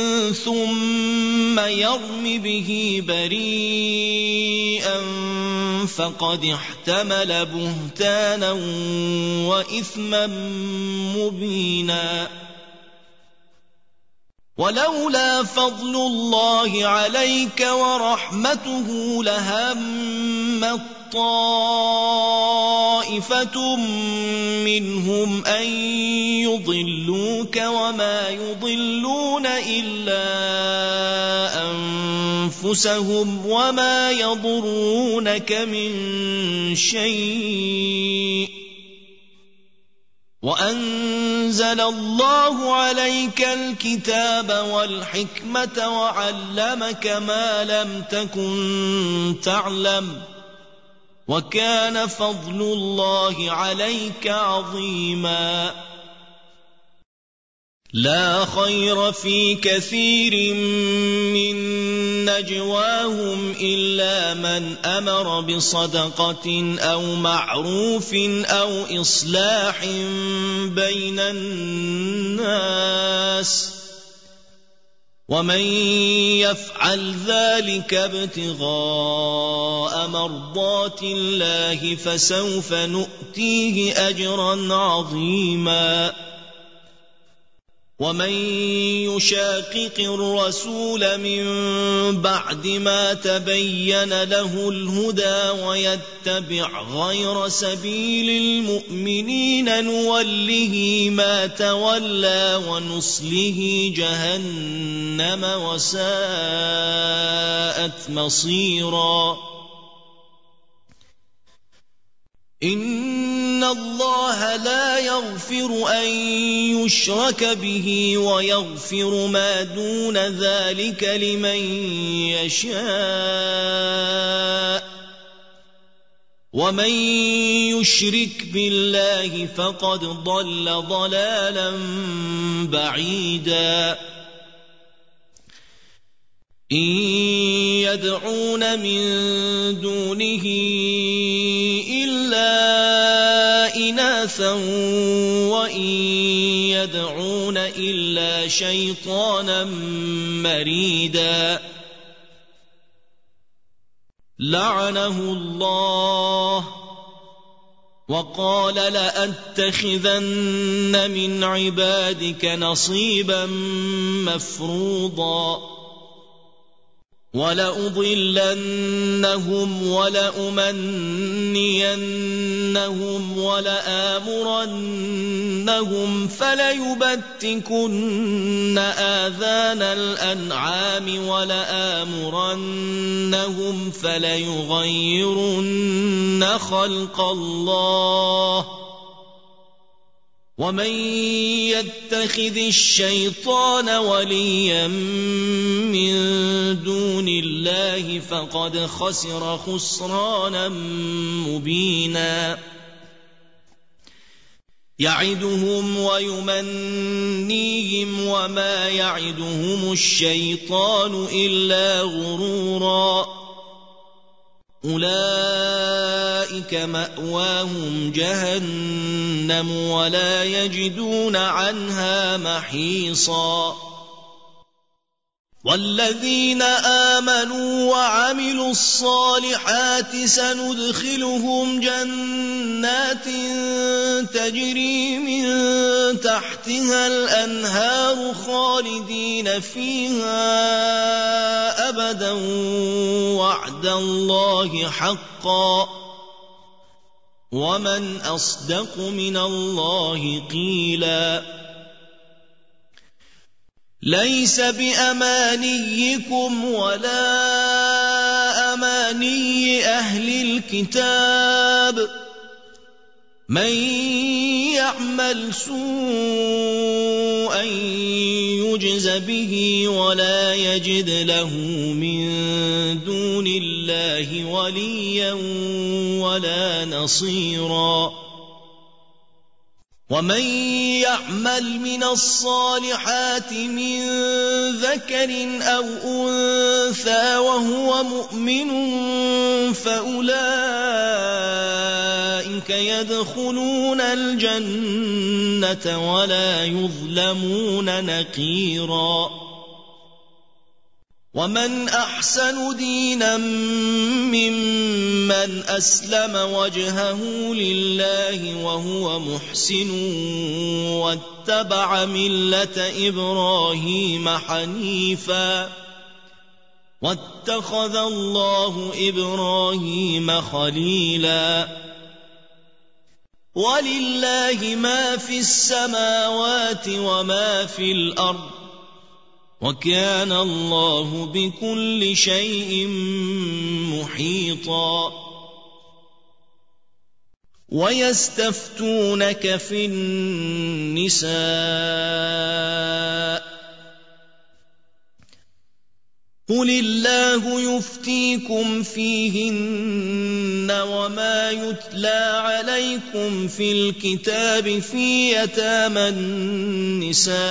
ثم يرم به بريئا فقد احتمل بهتانا وإثما مبينا ولولا فضل الله عليك ورحمته لهم طائفة منهم أن يضلوك وما يضلون إلا أنفسهم وما يضرونك من شيء وأنزل الله عليك الكتاب والحكمة وعلمك ما لم تكن تعلم وكان فضل الله عليك عظيما لا خير في كثير من نجواهم إلا من أمر بصدقة أو معروف أو إصلاح بين الناس ومن يفعل ذلك ابتغاء مرضات الله فسوف نؤتيه أجرا عظيما ومن يشاقق الرسول من بعد ما تبين له الهدى ويتبع غير سبيل المؤمنين نوله ما تولى ونصله جهنم وساءت مصيرا إن الله لا يغفر أن يشرك به ويغفر ما دون ذلك لمن يشاء ومن يشرك بالله فقد ضل ضلالا بعيدا إن يدعون من دونه إلا إناثا وإن يدعون إلا شيطانا مريدا لعنه الله وقال لأتخذن من عبادك نصيبا مفروضا وَلَأُضِلَّنَّهُمْ وَلَأُمَنِّيَنَّهُمْ وَلَآمُرَنَّهُمْ فَلَيُبَتِّكُنَّ آذَانَ الْأَنْعَامِ وَلَآمُرَنَّهُمْ فَلَيُغَيِّرُنَّ خَلْقَ اللَّهِ ۚ وَمَن يَتَّخِذِ الشَّيْطَانَ وَلِيًّا مِّن دُونِ اللَّهِ فَقَدْ خَسِرَ خُسْرَانًا مُّبِينًا يَعِدُهُمْ وَيُمَنِّيهِمْ وَمَا يَعِدُهُمُ الشَّيْطَانُ إِلَّا غُرُورًا أُولَٰئِكَ مَأْوَاهُمْ جَهَنَّمُ وَلَا يَجِدُونَ عَنْهَا مَحِيصًا وَالَّذِينَ آمَنُوا وَعَمِلُوا الصَّالِحَاتِ سَنُدْخِلُهُمْ جَنَّاتٍ تَجْرِي مِن تَحْتِهَا الْأَنْهَارُ خَالِدِينَ فِيهَا أَبَدًا وَعْدَ اللَّهِ حَقًّا ۚ وَمَنْ أَصْدَقُ مِنَ اللَّهِ قِيلًا لَيْسَ بِأَمَانِيِّكُمْ وَلَا أَمَانِيِّ أَهْلِ الْكِتَابِ مَن يَعْمَلْ سُوءًا يُجْزَ بِهِ وَلَا يَجِدْ لَهُ مِن دُونِ اللَّهِ وَلِيًّا وَلَا نَصِيرًا وَمَن يَعْمَلْ مِنَ الصَّالِحَاتِ مِن ذَكَرٍ أَوْ أُنثَىٰ وَهُوَ مُؤْمِنٌ فَأُولَٰئِكَ يَدْخُلُونَ الْجَنَّةَ وَلَا يُظْلَمُونَ نَقِيرًا وَمَنْ أَحْسَنُ دِينًا مِّمَّنْ أَسْلَمَ وَجْهَهُ لِلَّهِ وَهُوَ مُحْسِنٌ وَاتَّبَعَ مِلَّةَ إِبْرَاهِيمَ حَنِيفًا وَاتَّخَذَ اللَّهُ إِبْرَاهِيمَ خَلِيلًا وَلِلَّهِ مَا فِي السَّمَاوَاتِ وَمَا في الْأَرْضِ وَكَانَ اللَّهُ بِكُلِّ شَيْءٍ مُحِيطًا وَيَسْتَفْتُونَكَ فِي النِّسَاءِ قُلِ اللَّهُ يُفْتِيكُمْ فِيهِنَّ وَمَا يُتْلَىٰ عَلَيْكُمْ فِي الْكِتَابِ فِي يَتَامَى النِّسَاءِ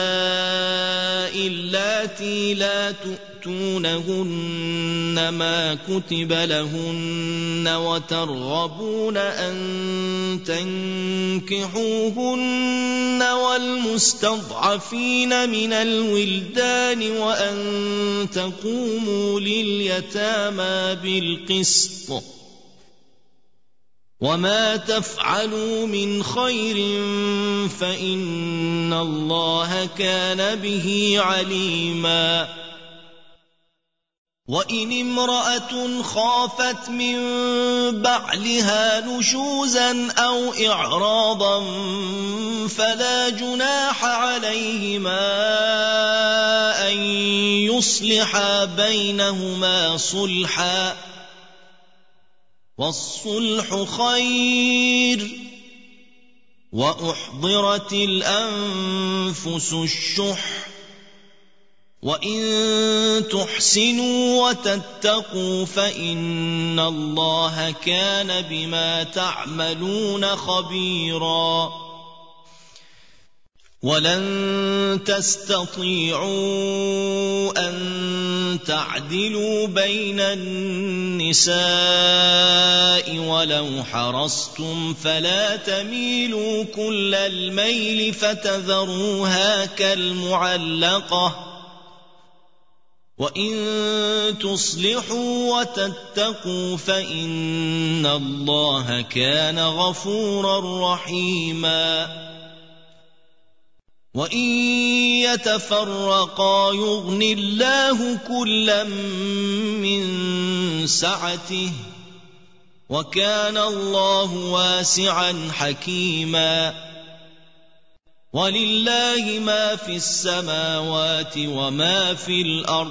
اللَّاتِي لَا تُؤْتُونَهُنَّ مَا كُتِبَ لَهُنَّ وَتَرْغَبُونَ أَن تَنكِحُوهُنَّ وَالْمُسْتَضْعَفِينَ مِنَ الْوِلْدَانِ وَأَن تَقُومُوا لِلْيَتَامَىٰ بِالْقِسْطِ ۚ وَمَا تَفْعَلُوا مِنْ خَيْرٍ فَإِنَّ اللَّهَ كَانَ بِهِ عَلِيمًا وَإِنِ امْرَأَةٌ خَافَتْ مِن بَعْلِهَا نُشُوزًا أَوْ إِعْرَاضًا فَلَا جُنَاحَ عَلَيْهِمَا أَن يُصْلِحَا بَيْنَهُمَا صُلْحًا ۚ وَالصُّلْحُ خَيْرٌ ۗ وَأُحْضِرَتِ الْأَنفُسُ الشُّحَّ ۚ وَإِن تُحْسِنُوا وَتَتَّقُوا فَإِنَّ اللَّهَ كَانَ بِمَا تَعْمَلُونَ خَبِيرًا وَلَن تَسْتَطِيعُوا أَن تَعْدِلُوا بَيْنَ النِّسَاءِ وَلَوْ حَرَصْتُمْ فَلَا تَمِيلُوا كُلَّ الْمَيْلِ فَتَذَرُوهَا كَالْمُعَلَّقَةِ ۚ وَإِن تُصْلِحُوا وَتَتَّقُوا فَإِنَّ اللَّهَ كَانَ غَفُورًا رَّحِيمًا وإن يتفرقا يغن الله كلا من سعته وكان الله واسعا حكيما ولله ما في السماوات وما في الأرض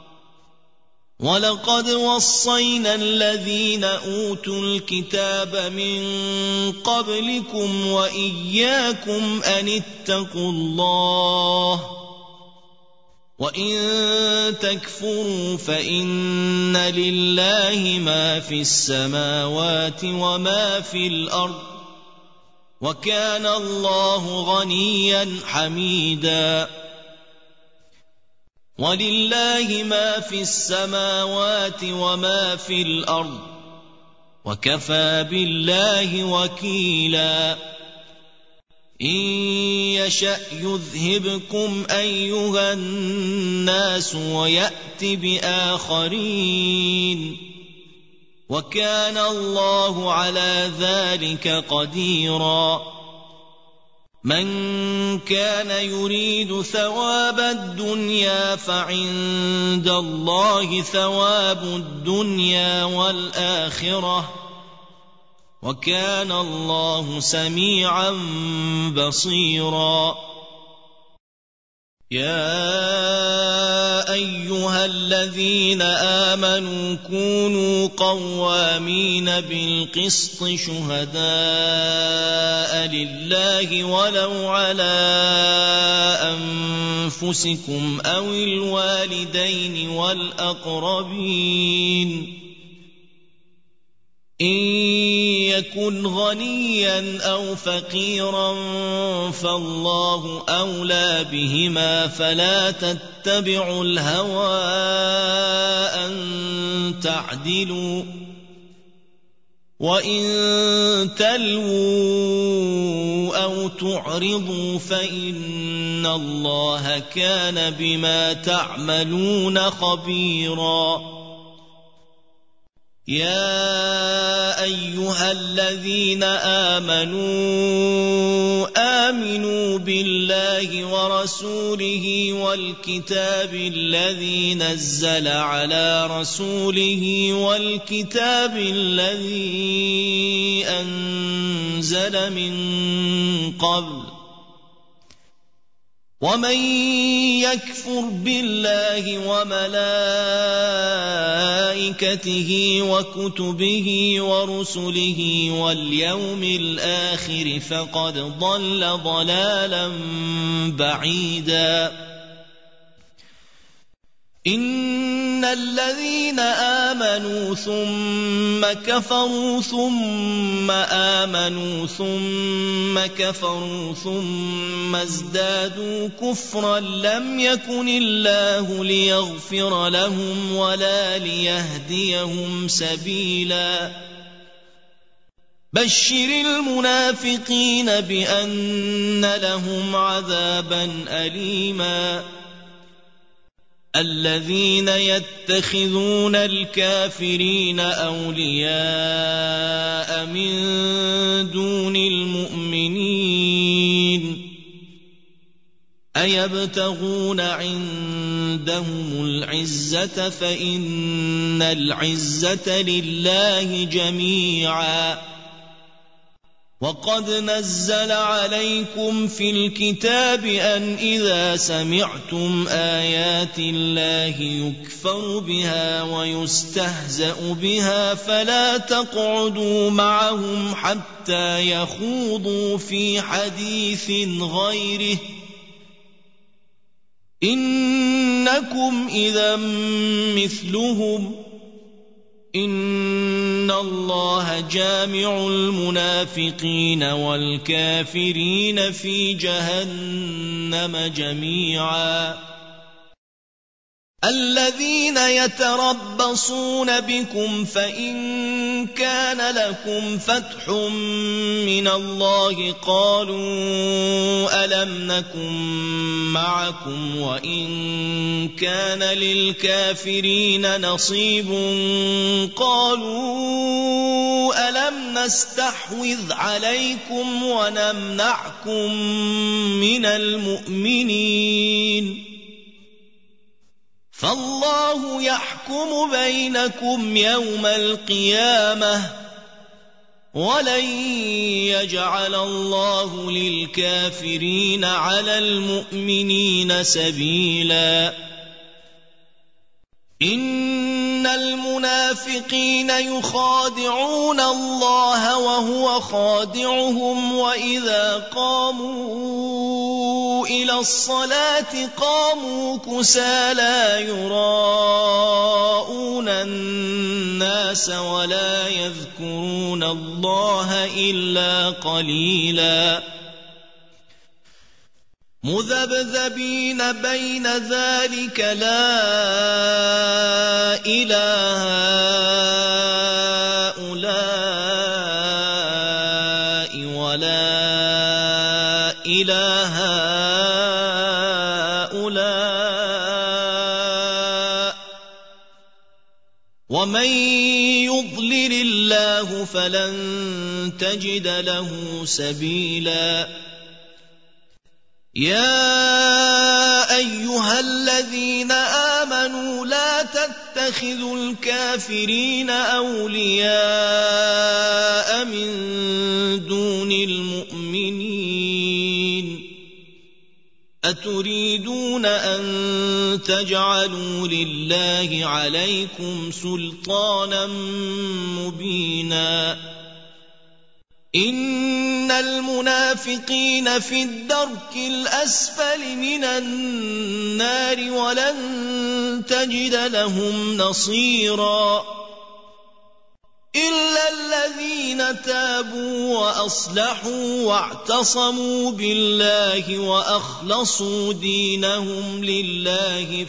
ولقد وصينا الذين أوتوا الكتاب من قبلكم وإياكم أن اتقوا الله وإن تكفروا فإن لله ما في السماوات وما في الأرض وكان الله غنيا حميدا ولله ما في السماوات وما في الأرض وكفى بالله وكيلا إن يشأ يذهبكم أيها الناس ويأت بآخرين وكان الله على ذلك قديرا من كان يريد ثواب الدنيا فعند الله ثواب الدنيا والآخرة وكان الله سميعا بصيرا يا أيها الذين آمنوا كونوا قوامين بالقسط شهداء لله ولو على أنفسكم أو الوالدين والأقربين إن يكن غنيا أو فقيرا فالله أولى بهما فلا تتبعوا الهوى أن تعدلوا وإن تلووا أو تعرضوا فإن الله كان بما تعملون خبيرا يا أيها الذين آمنوا بالله ورسوله والكتاب الذي نزل على رسوله والكتاب الذي أنزل من قبل ومن يكفر بالله وملائكته وكتبه ورسله واليوم الآخر فقد ضل ضلالا بعيدا إن الذين آمنوا ثم كفروا ثم آمنوا ثم كفروا ثم ازدادوا كفرا لم يكن الله ليغفر لهم ولا ليهديهم سبيلا بشر المنافقين بأن لهم عذابا أليما الذين يتخذون الكافرين أولياء من دون المؤمنين أيبتغون عندهم العزة فإن العزة لله جميعا وقد نزل عليكم في الكتاب أن إذا سمعتم آيات الله يكفر بها ويستهزأ بها فلا تقعدوا معهم حتى يخوضوا في حديث غيره إنكم إذا مثلهم إن الله جامع المنافقين والكافرين في جهنم جميعا الذين يتربصون بكم فإن كان لكم فتح من الله قالوا ألم نكن معكم وإن كان للكافرين نصيب قالوا ألم نستحوذ عليكم ونمنعكم من المؤمنين فالله يحكم بينكم يوم القيامة ولن يجعل الله للكافرين على المؤمنين سبيلا إن المنافقين يخادعون الله وهو خادعهم وإذا قاموا إلى الصلاة قاموا كسالى يراءون الناس ولا يذكرون الله إلا قليلا مذبذبين بين ذلك لا إله هؤلاء ولا إله هؤلاء ومن يضلل الله فلن تجد له سبيلا يا أيها الذين آمنوا لا تتخذوا الكافرين أولياء من دون المؤمنين أتريدون أن تجعلوا لله عليكم سلطانا مبينا إن المنافقين في الدرك الأسفل من النار ولن تجد لهم نصيرا إلا الذين تابوا وأصلحوا واعتصموا بالله وأخلصوا دينهم لله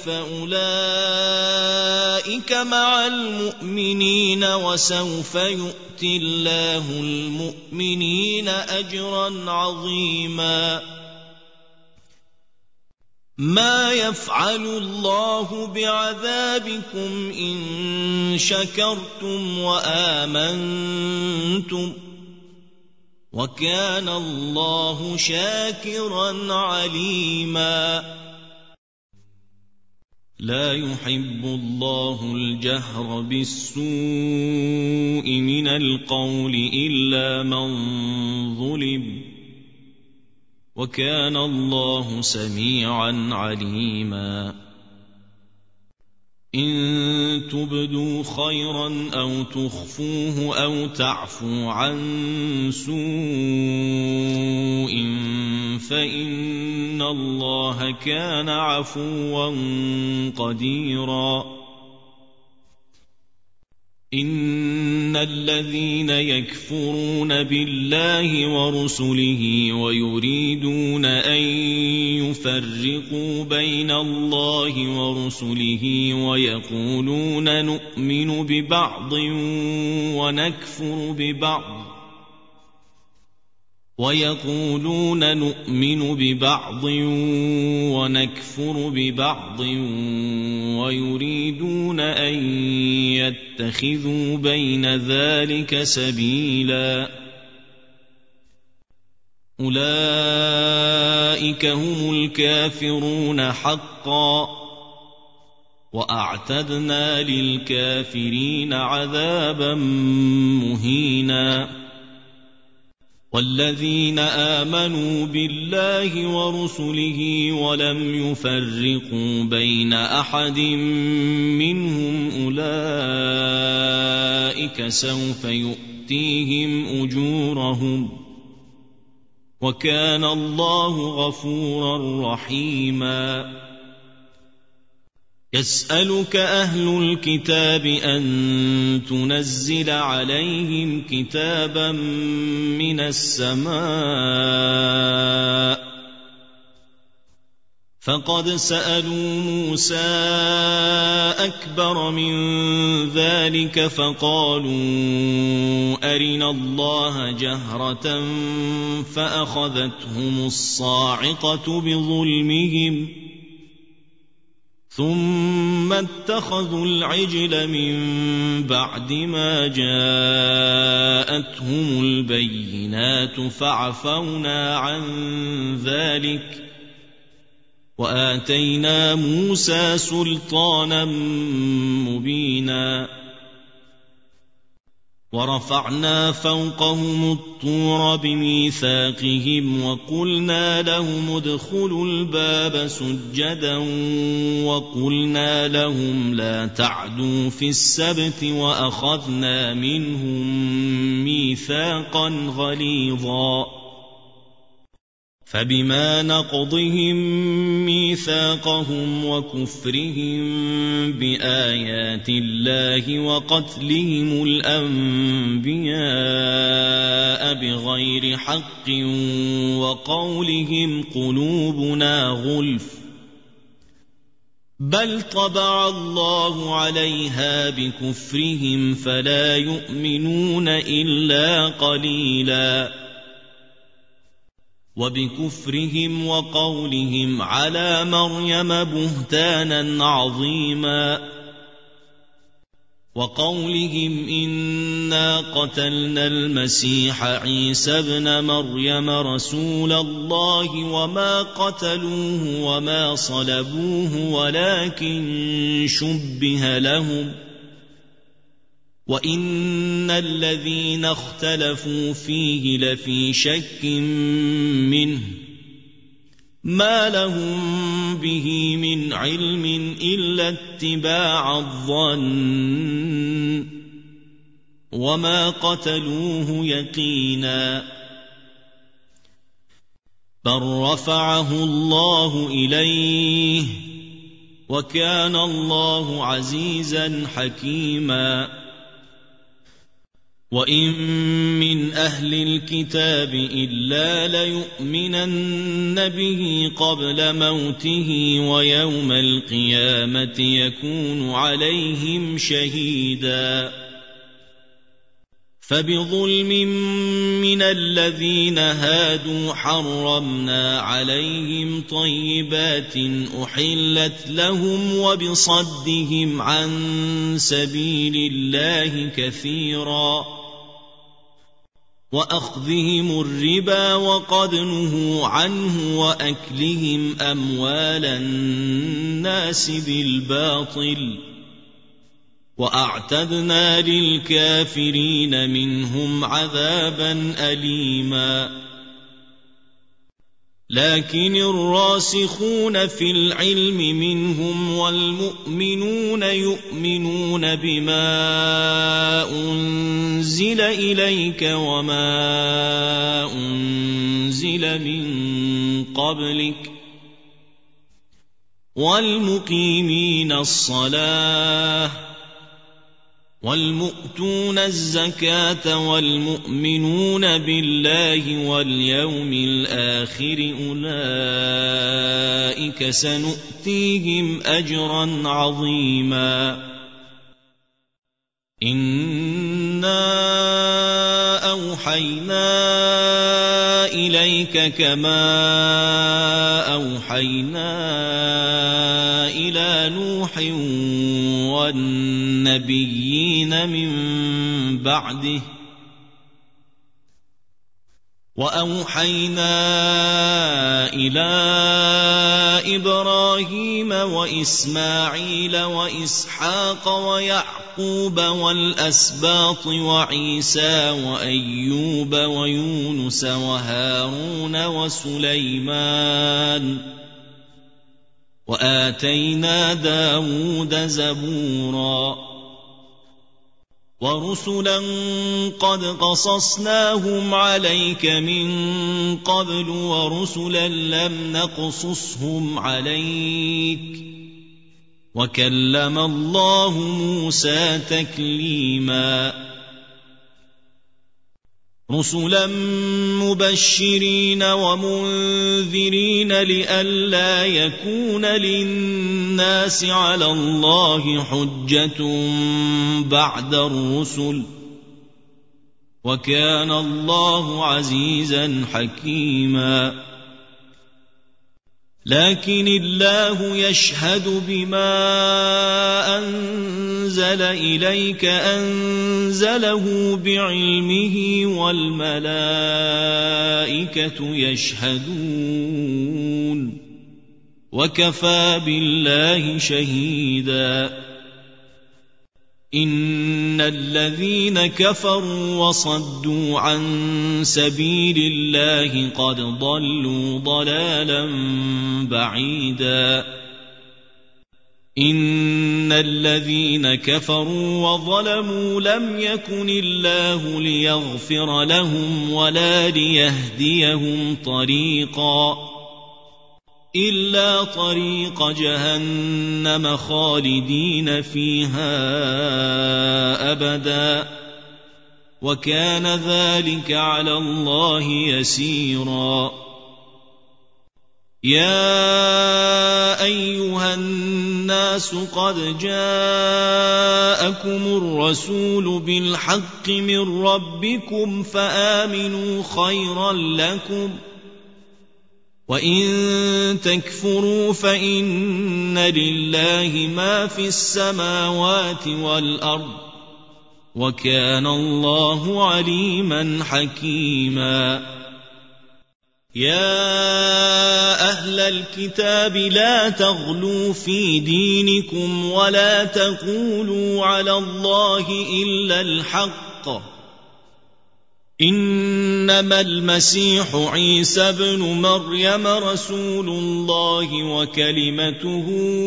فأولئك مع المؤمنين وسوف يؤتي الله المؤمنين أجرا عظيما ما يفعل الله بعذابكم إن شكرتم وآمنتم وكان الله شاكرا عليما لا يحب الله الجهر بالسوء من القول إلا من ظلم وكان الله سميعا عليما إن تبدوا خيرا أو تخفوه أو تعفوا عن سوء فإن الله كان عفوا قديرا إن الذين يكفرون بالله ورسله ويريدون أن يفرقوا بين الله ورسله ويقولون نؤمن ببعض ونكفر ببعض ويريدون أن يتخذوا بين ذلك سبيلا أولئك هم الكافرون حقا وأعتدنا للكافرين عذابا مهينا والذين آمنوا بالله ورسله ولم يفرقوا بين أحد منهم أولئك سوف يؤتيهم أجورهم وكان الله غفورا رحيما يسألك أهل الكتاب أن تنزل عليهم كتابا من السماء فقد سألوا موسى أكبر من ذلك فقالوا أرنا الله جهرة فأخذتهم الصاعقة بظلمهم ثم اتخذوا العجل من بعد ما جاءتهم البينات فعفونا عن ذلك وآتينا موسى سلطانا مبينا ورفعنا فوقهم الطور بميثاقهم وقلنا لهم ادخلوا الباب سجدا وقلنا لهم لا تعدوا في السبت وأخذنا منهم ميثاقا غليظا فبما نقضهم ميثاقهم وكفرهم بآيات الله وقتلهم الأنبياء بغير حق وقولهم قلوبنا غلف بل طبع الله عليها بكفرهم فلا يؤمنون إلا قليلا وبكفرهم وقولهم على مريم بهتانا عظيما وقولهم إنا قتلنا المسيح عيسى ابن مريم رسول الله وما قتلوه وما صلبوه ولكن شبه لهم وإن الذين اختلفوا فيه لفي شك منه ما لهم به من علم إلا اتباع الظن وما قتلوه يقينا بل رفعه الله إليه وكان الله عزيزا حكيما وإن من أهل الكتاب إلا ليؤمنن به قبل موته ويوم القيامة يكون عليهم شهيدا فبظلم من الذين هادوا حرمنا عليهم طيبات أحلت لهم وبصدهم عن سبيل الله كثيرا وأخذهم الربا وقد نهوا عنه وأكلهم أموال الناس بالباطل وأعتدنا للكافرين منهم عذابا أليما لكن الراسخون في العلم منهم والمؤمنون يؤمنون بما أنزل إليك وما أنزل من قبلك والمقيمين الصلاة والمؤتون الزكاة والمؤمنون بالله واليوم الآخر أولئك سنؤتيهم أجرا عظيما إنا أوحينا إليك كما أوحينا إلى نوح والنبيين من بعده وأوحينا إلى إبراهيم وإسماعيل وإسحاق ويعقوب والأسباط وعيسى وأيوب ويونس وهارون وسليمان وآتينا داود زبورا ورسلا قد قصصناهم عليك من قبل ورسلا لم نقصصهم عليك وكلم الله موسى تكليما رسلا مبشرين ومنذرين لئلا يكون للناس على الله حجة بعد الرسل وكان الله عزيزا حكيما لكن الله يشهد بما أنزل إليك أنزله بعلمه والملائكة يشهدون وكفى بالله شهيدا إن الذين كفروا وصدوا عن سبيل الله قد ضلوا ضلالا بعيدا إن الذين كفروا وظلموا لم يكن الله ليغفر لهم ولا ليهديهم طريقا إلا طريق جهنم خالدين فيها أبدا وكان ذلك على الله يسيرا يا أيها الناس قد جاءكم الرسول بالحق من ربكم فآمنوا خيرا لكم وإن تكفروا فإن لله ما في السماوات والأرض وكان الله عليما حكيما يا أهل الكتاب لا تغلوا في دينكم ولا تقولوا على الله إلا الحق إنما المسيح عيسى ابن مريم رسول الله وكلمته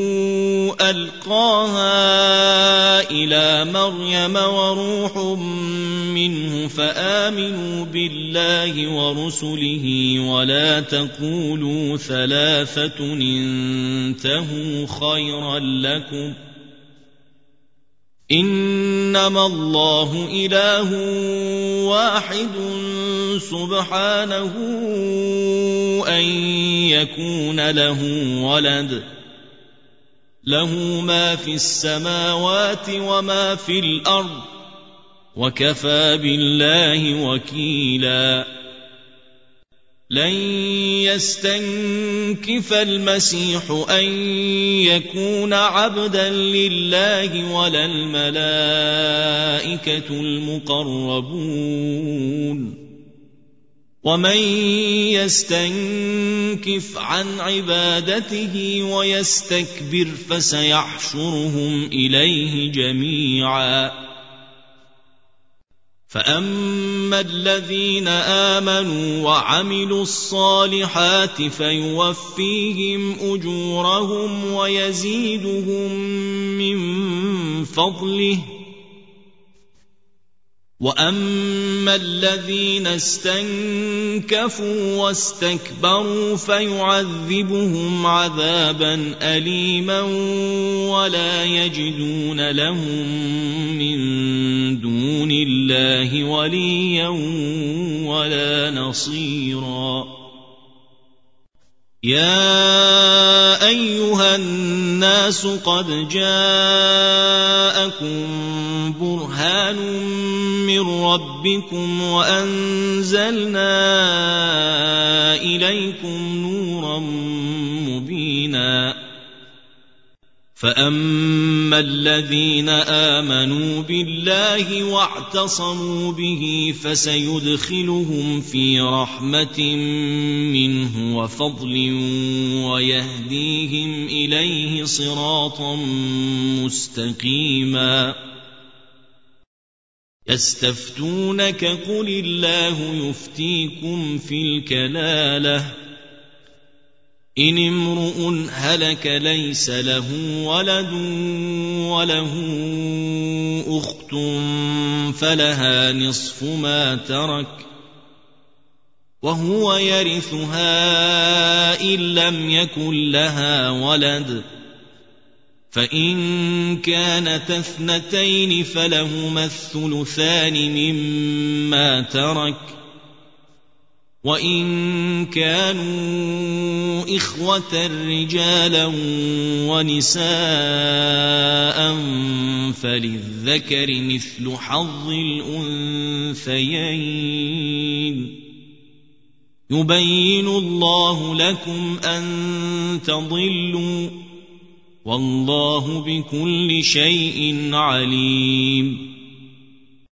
ألقاها إلى مريم وروح منه فآمنوا بالله ورسله ولا تقولوا ثلاثة انتهوا خيرا لكم إنما الله إله واحد سبحانه أن يكون له ولد له ما في السماوات وما في الأرض وكفى بالله وكيلا لن يستنكف المسيح أن يكون عبدا لله ولا الملائكة المقربون ومن يستنكف عن عبادته ويستكبر فسيحشرهم إليه جميعا فأما الذين آمنوا وعملوا الصالحات فيوفيهم أجورهم ويزيدهم من فضله وأما الذين استنكفوا واستكبروا فيعذبهم عذابا أليما ولا يجدون لهم من دون الله وليا ولا نصيرا يا أيها الناس قد جاءكم برهان من ربكم وأنزلنا إليكم نورا مبينا فأما الذين آمنوا بالله واعتصموا به فسيدخلهم في رحمة منه وفضل ويهديهم إليه صراطا مستقيما يستفتونك قل الله يفتيكم في الكلالة إن امرؤ هلك ليس له ولد وله أخت فلها نصف ما ترك وهو يرثها إن لم يكن لها ولد فإن كانت اثنتين فلهما الثلثان مما ترك، وإن كانوا إخوة رجالا ونساء فللذكر مثل حظ الأنثيين. يبين الله لكم أن تضلوا، والله بكل شيء عليم.